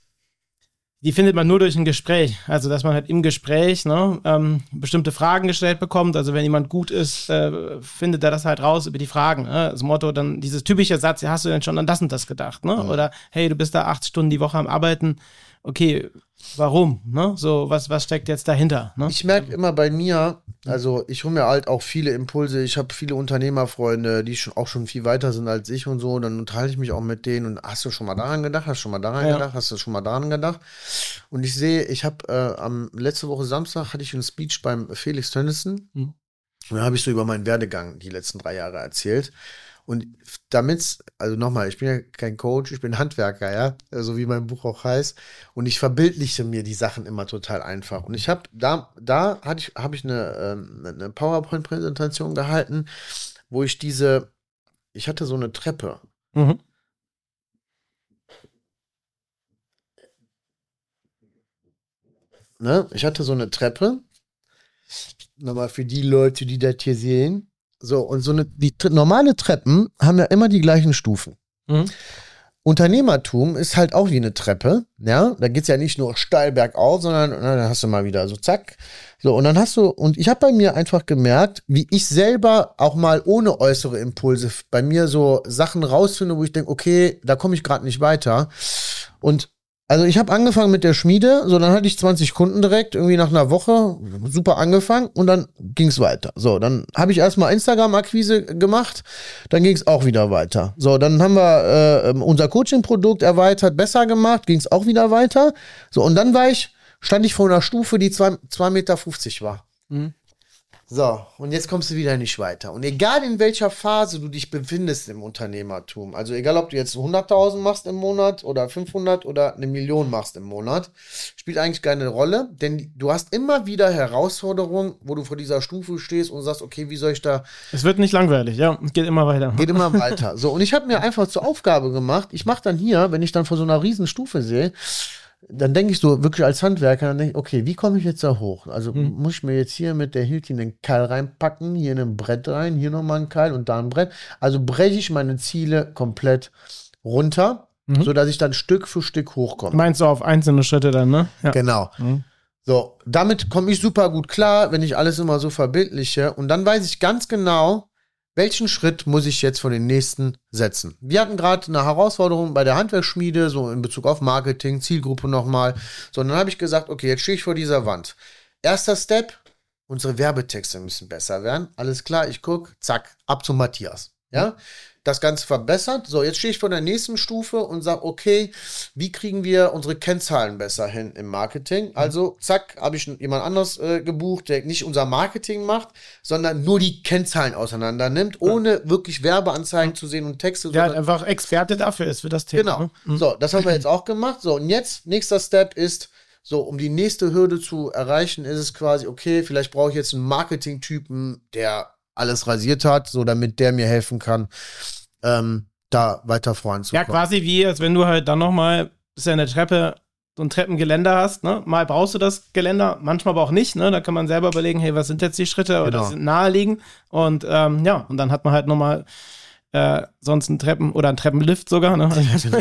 Die findet man nur durch ein Gespräch. Also, dass man halt im Gespräch bestimmte Fragen gestellt bekommt. Also, wenn jemand gut ist, findet er das halt raus über die Fragen. Ne? Das Motto, dann dieses typische Satz, ja, hast du denn schon an das und das gedacht? Ne? Oder, hey, du bist da 8 Stunden die Woche am Arbeiten. Okay, warum? Ne? So, was steckt jetzt dahinter? Ne? Ich merke immer bei mir, also ich hole mir halt auch viele Impulse, ich habe viele Unternehmerfreunde, die auch schon viel weiter sind als ich und so, dann unterhalte ich mich auch mit denen und hast du schon mal daran gedacht, hast du schon mal daran gedacht, hast du schon mal daran gedacht? Und ich sehe, ich habe letzte Woche Samstag hatte ich einen Speech beim Felix Tönnissen und da habe ich so über meinen Werdegang die letzten 3 Jahre erzählt. Und damit, also nochmal, ich bin ja kein Coach, ich bin Handwerker, ja, so wie mein Buch auch heißt. Und ich verbildliche mir die Sachen immer total einfach. Und ich habe habe ich eine PowerPoint-Präsentation gehalten, wo ich hatte so eine Treppe. Ne? Ich hatte so eine Treppe. Nochmal für die Leute, die das hier sehen. So, und die normale Treppen haben ja immer die gleichen Stufen. Unternehmertum ist halt auch wie eine Treppe, ja, da geht's ja nicht nur steil bergauf, sondern dann hast du mal wieder so zack, so, und dann und ich habe bei mir einfach gemerkt, wie ich selber auch mal ohne äußere Impulse bei mir so Sachen rausfinde, wo ich denke, okay, da komme ich gerade nicht weiter. Und also ich habe angefangen mit der Schmiede, so dann hatte ich 20 Kunden direkt, irgendwie nach einer Woche, super angefangen und dann ging's weiter. So, dann habe ich erstmal Instagram-Akquise gemacht, dann ging's auch wieder weiter. So, dann haben wir unser Coaching-Produkt erweitert, besser gemacht, ging's auch wieder weiter. So, und dann stand ich vor einer Stufe, die 2,50 Meter war. So, und jetzt kommst du wieder nicht weiter. Und egal in welcher Phase du dich befindest im Unternehmertum, also egal ob du jetzt 100.000 machst im Monat oder 500 oder 1 Million machst im Monat, spielt eigentlich keine Rolle, denn du hast immer wieder Herausforderungen, wo du vor dieser Stufe stehst und sagst, okay, wie soll ich da... Es wird nicht langweilig, ja, es geht immer weiter. Geht immer weiter. So, und ich habe mir einfach zur Aufgabe gemacht, ich mache dann hier, wenn ich dann vor so einer riesen Stufe sehe, dann denke ich so wirklich als Handwerker, dann denke ich, okay, wie komme ich jetzt da hoch? Also muss ich mir jetzt hier mit der Hilti einen Keil reinpacken, hier in ein Brett rein, hier nochmal ein Keil und da ein Brett. Also breche ich meine Ziele komplett runter, sodass ich dann Stück für Stück hochkomme. Meinst du auf einzelne Schritte dann, ne? Ja. Genau. So, damit komme ich super gut klar, wenn ich alles immer so verbildliche. Und dann weiß ich ganz genau, welchen Schritt muss ich jetzt von den nächsten setzen? Wir hatten gerade eine Herausforderung bei der Handwerksschmiede, so in Bezug auf Marketing, Zielgruppe nochmal. So, und dann habe ich gesagt, okay, jetzt stehe ich vor dieser Wand. Erster Step, unsere Werbetexte müssen besser werden. Alles klar, ich gucke, zack, ab zu Matthias. Ja, das Ganze verbessert. So, jetzt stehe ich vor der nächsten Stufe und sage, okay, wie kriegen wir unsere Kennzahlen besser hin im Marketing? Also, zack, habe ich jemand anderes gebucht, der nicht unser Marketing macht, sondern nur die Kennzahlen auseinander nimmt, ohne wirklich Werbeanzeigen zu sehen und Texte. Der halt einfach Experte dafür ist für das Thema. Genau. So, das haben wir jetzt auch gemacht. So, und jetzt, nächster Step ist, so, um die nächste Hürde zu erreichen, ist es quasi, okay, vielleicht brauche ich jetzt einen Marketing-Typen, der alles rasiert hat, so damit der mir helfen kann, da weiter voranzukommen. Ja, quasi wie, als wenn du halt dann nochmal, das ist ja eine Treppe, so ein Treppengeländer hast, ne? Mal brauchst du das Geländer, manchmal aber auch nicht, ne? Da kann man selber überlegen, hey, was sind jetzt die Schritte oder sind naheliegend und ja, und dann hat man halt nochmal sonst einen einen Treppenlift sogar, ne?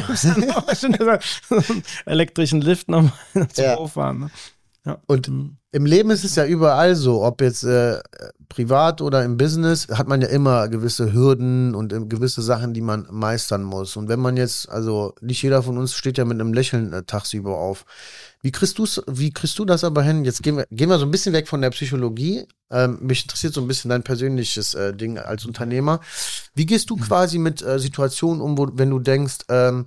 Einen elektrischen Lift nochmal zum Hochfahren, ne? Ja. Und im Leben ist es ja überall so, ob jetzt privat oder im Business, hat man ja immer gewisse Hürden und gewisse Sachen, die man meistern muss. Und wenn man jetzt, also nicht jeder von uns steht ja mit einem Lächeln tagsüber auf. Wie kriegst du das aber hin? Jetzt gehen wir so ein bisschen weg von der Psychologie. Mich interessiert so ein bisschen dein persönliches Ding als Unternehmer. Wie gehst du quasi mit Situationen um, wenn du denkst,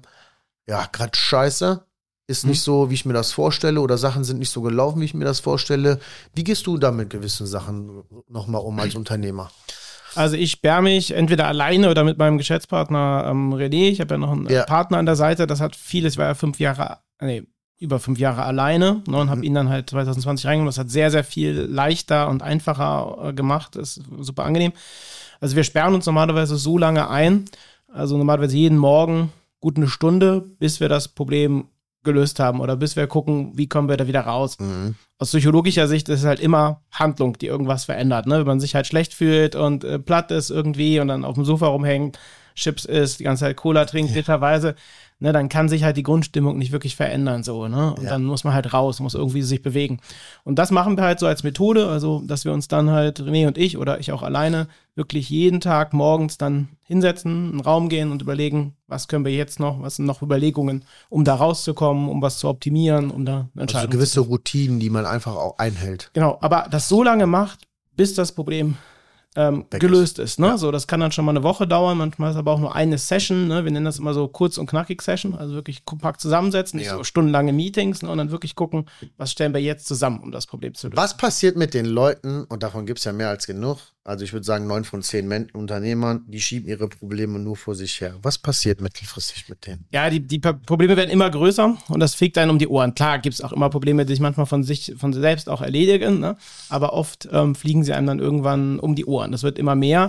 ja, gerade scheiße, ist nicht so, wie ich mir das vorstelle, oder Sachen sind nicht so gelaufen, wie ich mir das vorstelle. Wie gehst du da mit gewissen Sachen nochmal um als Unternehmer? Also ich sperre mich entweder alleine oder mit meinem Geschäftspartner René. Ich habe ja noch einen Partner an der Seite. Das hat vieles, war ja über 5 Jahre alleine, ne, und habe ihn dann halt 2020 reingenommen. Das hat sehr, sehr viel leichter und einfacher gemacht. Das ist super angenehm. Also wir sperren uns normalerweise so lange ein, also normalerweise jeden Morgen gut eine Stunde, bis wir das Problem gelöst haben oder bis wir gucken, wie kommen wir da wieder raus. Aus psychologischer Sicht ist es halt immer Handlung, die irgendwas verändert. Ne? Wenn man sich halt schlecht fühlt und platt ist irgendwie und dann auf dem Sofa rumhängt, Chips isst, die ganze Zeit Cola trinkt, literweise, ne, dann kann sich halt die Grundstimmung nicht wirklich verändern. So, ne? Und dann muss man halt raus, muss irgendwie sich bewegen. Und das machen wir halt so als Methode, also dass wir uns dann halt, René und ich oder ich auch alleine, wirklich jeden Tag morgens dann hinsetzen, in den Raum gehen und überlegen, was können wir jetzt noch, was sind noch Überlegungen, um da rauszukommen, um was zu optimieren, um da eine Entscheidung also gewisse Routinen, die man einfach auch einhält. Genau, aber das so lange macht, bis das Problem gelöst ist. Ne? Ja. So, das kann dann schon mal eine Woche dauern, manchmal ist aber auch nur eine Session. Ne? Wir nennen das immer so kurz und knackig Session, also wirklich kompakt zusammensetzen, nicht so stundenlange Meetings, ne? Und dann wirklich gucken, was stellen wir jetzt zusammen, um das Problem zu lösen. Was passiert mit den Leuten, und davon gibt es ja mehr als genug, also ich würde sagen 9 von 10 Unternehmern, die schieben ihre Probleme nur vor sich her. Was passiert mittelfristig mit denen? Ja, die Probleme werden immer größer und das fegt einen um die Ohren. Klar gibt es auch immer Probleme, die sich manchmal von selbst auch erledigen, ne? Aber oft fliegen sie einem dann irgendwann um die Ohren. Das wird immer mehr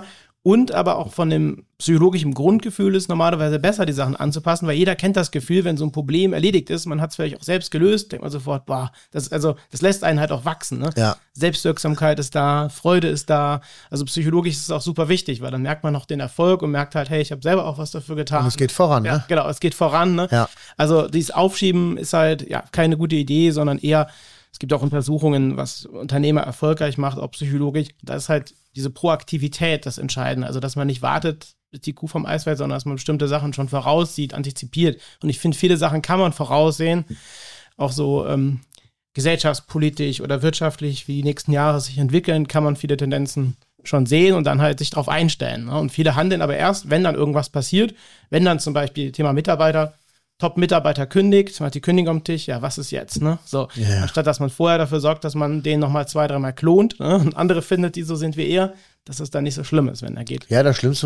Und aber auch von dem psychologischen Grundgefühl ist normalerweise besser, die Sachen anzupassen, weil jeder kennt das Gefühl, wenn so ein Problem erledigt ist, man hat es vielleicht auch selbst gelöst, denkt man sofort, boah, das lässt einen halt auch wachsen. Ne? Ja. Selbstwirksamkeit ist da, Freude ist da. Also psychologisch ist es auch super wichtig, weil dann merkt man noch den Erfolg und merkt halt, hey, ich habe selber auch was dafür getan. Und es geht voran, ja, ne? Genau, es geht voran. Ne? Ja. Also dieses Aufschieben ist halt keine gute Idee, sondern eher, es gibt auch Untersuchungen, was Unternehmer erfolgreich macht, auch psychologisch. Da ist halt diese Proaktivität das Entscheidende. Also, dass man nicht wartet, bis die Kuh vom Eis fällt, sondern dass man bestimmte Sachen schon voraussieht, antizipiert. Und ich finde, viele Sachen kann man voraussehen. Auch so gesellschaftspolitisch oder wirtschaftlich, wie die nächsten Jahre sich entwickeln, kann man viele Tendenzen schon sehen und dann halt sich darauf einstellen. Ne? Und viele handeln aber erst, wenn dann irgendwas passiert. Wenn dann zum Beispiel Thema Mitarbeiter, Top-Mitarbeiter kündigt, man hat die Kündigung am Tisch, ja, was ist jetzt? Ne? So, anstatt dass man vorher dafür sorgt, dass man den nochmal 2-3 Mal klont, ne? Und andere findet, die so sind wie er, dass es dann nicht so schlimm ist, wenn er geht. Ja, das Schlimmste,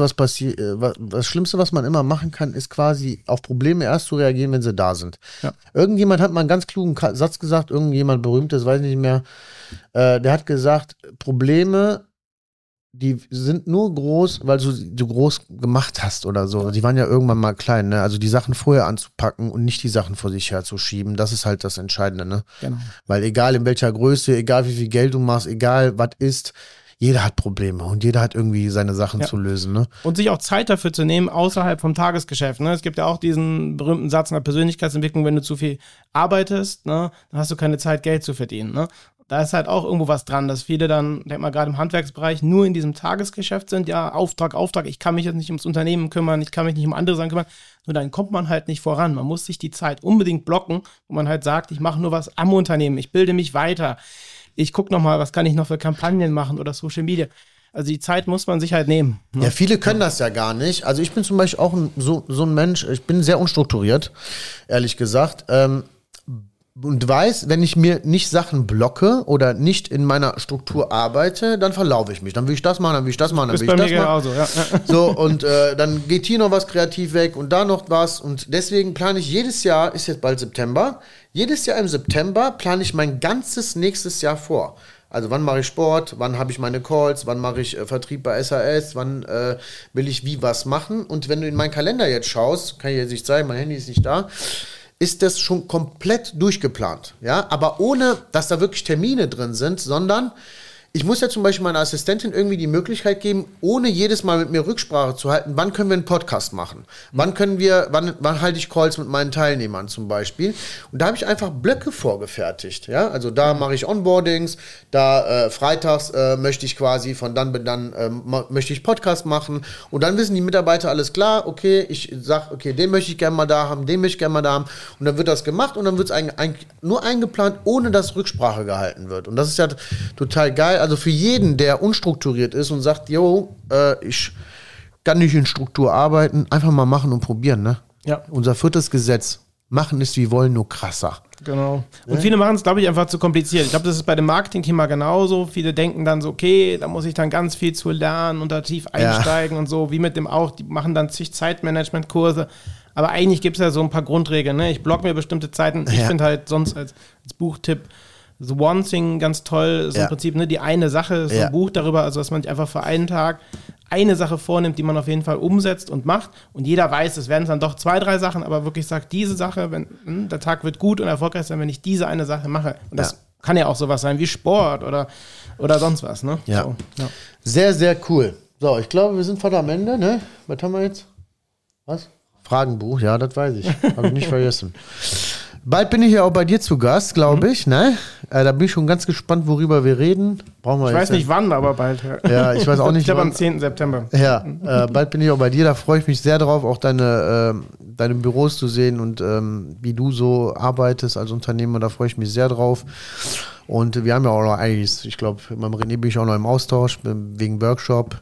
was man immer machen kann, ist quasi auf Probleme erst zu reagieren, wenn sie da sind. Ja. Irgendjemand hat mal einen ganz klugen Satz gesagt, irgendjemand Berühmtes, weiß ich nicht mehr, der hat gesagt, Probleme, die sind nur groß, weil du sie groß gemacht hast oder so. Die waren ja irgendwann mal klein, ne? Also die Sachen vorher anzupacken und nicht die Sachen vor sich herzuschieben, das ist halt das Entscheidende, ne? Genau. Weil egal in welcher Größe, egal wie viel Geld du machst, egal was ist, jeder hat Probleme und jeder hat irgendwie seine Sachen zu lösen, ne? Und sich auch Zeit dafür zu nehmen, außerhalb vom Tagesgeschäft, ne? Es gibt ja auch diesen berühmten Satz in der Persönlichkeitsentwicklung, wenn du zu viel arbeitest, ne, dann hast du keine Zeit, Geld zu verdienen, ne? Da ist halt auch irgendwo was dran, dass viele dann, denk mal, gerade im Handwerksbereich nur in diesem Tagesgeschäft sind. Ja, Auftrag, ich kann mich jetzt nicht ums Unternehmen kümmern, ich kann mich nicht um andere Sachen kümmern. Nur dann kommt man halt nicht voran. Man muss sich die Zeit unbedingt blocken, wo man halt sagt, ich mache nur was am Unternehmen, ich bilde mich weiter. Ich gucke nochmal, was kann ich noch für Kampagnen machen oder Social Media. Also die Zeit muss man sich halt nehmen. Ne? Ja, viele können das ja gar nicht. Also ich bin zum Beispiel auch so ein Mensch, ich bin sehr unstrukturiert, ehrlich gesagt. Und weiß, wenn ich mir nicht Sachen blocke oder nicht in meiner Struktur arbeite, dann verlaufe ich mich. Dann will ich das machen, dann will ich das machen, dann will ich das machen. Genauso, ja. So, und dann geht hier noch was kreativ weg und da noch was. Und deswegen plane ich jedes Jahr, ist jetzt bald September, jedes Jahr im September plane ich mein ganzes nächstes Jahr vor. Also wann mache ich Sport, wann habe ich meine Calls, wann mache ich Vertrieb bei SAS, wann will ich wie was machen. Und wenn du in meinen Kalender jetzt schaust, kann ich jetzt nicht zeigen, mein Handy ist nicht da, ist das schon komplett durchgeplant, ja, aber ohne, dass da wirklich Termine drin sind, sondern ich muss ja zum Beispiel meiner Assistentin irgendwie die Möglichkeit geben, ohne jedes Mal mit mir Rücksprache zu halten, wann können wir einen Podcast machen, wann halte ich Calls mit meinen Teilnehmern zum Beispiel, und da habe ich einfach Blöcke vorgefertigt, ja, also da mache ich Onboardings, da freitags möchte ich quasi von dann bis dann möchte ich Podcast machen und dann wissen die Mitarbeiter, alles klar, okay, ich sage, okay, den möchte ich gerne mal da haben, den möchte ich gerne mal da haben und dann wird das gemacht und dann wird es nur eingeplant, ohne dass Rücksprache gehalten wird und das ist ja total geil. Also für jeden, der unstrukturiert ist und sagt, ich kann nicht in Struktur arbeiten, einfach mal machen und probieren, ne? Ja. Unser 4. Gesetz, machen ist wie wollen, nur krasser. Genau. Und viele machen es, glaube ich, einfach zu kompliziert. Ich glaube, das ist bei dem Marketing-Thema genauso. Viele denken dann so, okay, da muss ich dann ganz viel zu lernen und da tief einsteigen und so, wie mit dem auch, die machen dann zig Zeitmanagement-Kurse. Aber eigentlich gibt es ja so ein paar Grundregeln, ne? Ich blocke mir bestimmte Zeiten. Ich finde halt sonst als Buchtipp The One Thing ganz toll, so im Prinzip, ne, die eine Sache, so ein Buch darüber, also dass man sich einfach für einen Tag eine Sache vornimmt, die man auf jeden Fall umsetzt und macht und jeder weiß, es werden dann doch 2, 3 Sachen, aber wirklich sagt, diese Sache, wenn der Tag wird gut und erfolgreich sein, wenn ich diese eine Sache mache. Und das kann ja auch sowas sein wie Sport oder sonst was, ne? Ja. So, ja. Sehr, sehr cool. So, ich glaube, wir sind fast am Ende, ne? Was haben wir jetzt? Was? Fragenbuch, ja, das weiß ich. Habe ich nicht vergessen. Bald bin ich ja auch bei dir zu Gast, glaube ich, ne? Da bin ich schon ganz gespannt, worüber wir reden. Ich weiß nicht wann, aber bald. Ja, ich weiß auch nicht wann. Ich glaube am 10. September. Ja, bald bin ich auch bei dir, da freue ich mich sehr drauf, auch deine Büros zu sehen und wie du so arbeitest als Unternehmer, da freue ich mich sehr drauf. Und wir haben ja auch noch einiges, ich glaube, mit dem René bin ich auch noch im Austausch, wegen Workshop.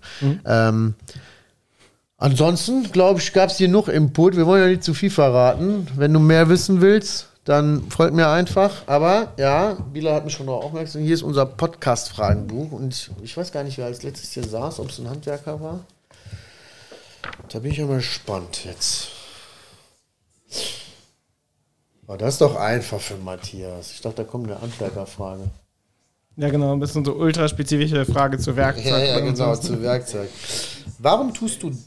Ansonsten, glaube ich, gab es hier noch Input. Wir wollen ja nicht zu viel verraten. Wenn du mehr wissen willst, dann folgt mir einfach. Aber ja, Bilal hat mich schon noch aufmerksam. Hier ist unser Podcast-Fragenbuch. Und ich weiß gar nicht, wer als letztes hier saß, ob es ein Handwerker war. Da bin ich ja mal gespannt jetzt. Oh, das ist doch einfach für Matthias. Ich dachte, da kommt eine Handwerkerfrage. Ja, genau, ein bisschen so ultraspezifische Frage zu Werkzeug. Ja, genau, zu Werkzeug. Warum tust du...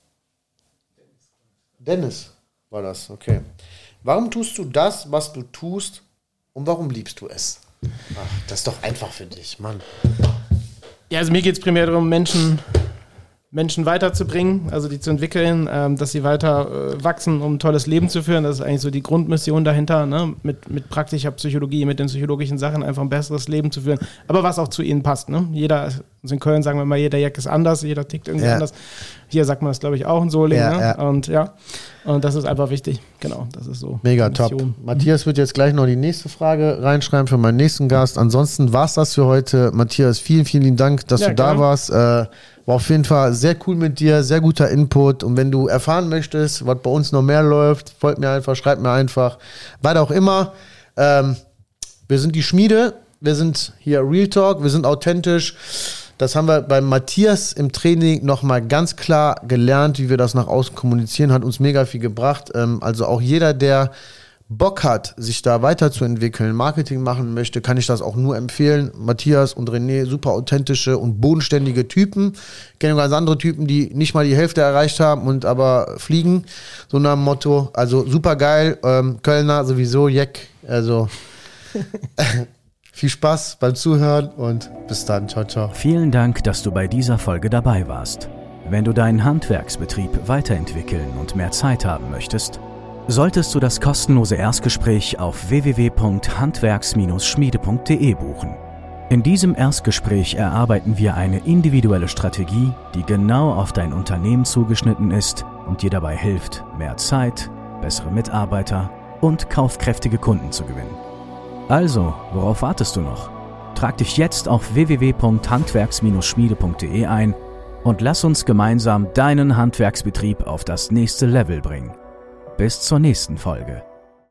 Dennis war das, okay. Warum tust du das, was du tust, und warum liebst du es? Ach, das ist doch einfach für dich, Mann. Ja, also mir geht es primär darum, Menschen weiterzubringen, also die zu entwickeln, dass sie weiter wachsen, um ein tolles Leben zu führen. Das ist eigentlich so die Grundmission dahinter, ne? Mit praktischer Psychologie, mit den psychologischen Sachen einfach ein besseres Leben zu führen. Aber was auch zu ihnen passt. Ne? Jeder, also in Köln sagen wir mal, jeder Jack ist anders, jeder tickt irgendwie anders. Hier sagt man das, glaube ich, auch in Solingen. Ne? Und das ist einfach wichtig. Genau, das ist so. Mega top. Matthias wird jetzt gleich noch die nächste Frage reinschreiben für meinen nächsten Gast. Ansonsten war es das für heute. Matthias, vielen, vielen Dank, dass du da warst. War auf jeden Fall sehr cool mit dir, sehr guter Input. Und wenn du erfahren möchtest, was bei uns noch mehr läuft, folgt mir einfach, schreibt mir einfach. Was auch immer. Wir sind die Schmiede, wir sind hier Real Talk, wir sind authentisch. Das haben wir bei Matthias im Training nochmal ganz klar gelernt, wie wir das nach außen kommunizieren, hat uns mega viel gebracht. Also auch jeder, der Bock hat, sich da weiterzuentwickeln, Marketing machen möchte, kann ich das auch nur empfehlen. Matthias und René, super authentische und bodenständige Typen. Ich kenne ganz andere Typen, die nicht mal die Hälfte erreicht haben und aber fliegen. So nach dem Motto, also super geil. Kölner sowieso, Jack, also viel Spaß beim Zuhören und bis dann. Ciao, ciao. Vielen Dank, dass du bei dieser Folge dabei warst. Wenn du deinen Handwerksbetrieb weiterentwickeln und mehr Zeit haben möchtest, solltest du das kostenlose Erstgespräch auf www.handwerks-schmiede.de buchen. In diesem Erstgespräch erarbeiten wir eine individuelle Strategie, die genau auf dein Unternehmen zugeschnitten ist und dir dabei hilft, mehr Zeit, bessere Mitarbeiter und kaufkräftige Kunden zu gewinnen. Also, worauf wartest du noch? Trag dich jetzt auf www.handwerks-schmiede.de ein und lass uns gemeinsam deinen Handwerksbetrieb auf das nächste Level bringen. Bis zur nächsten Folge.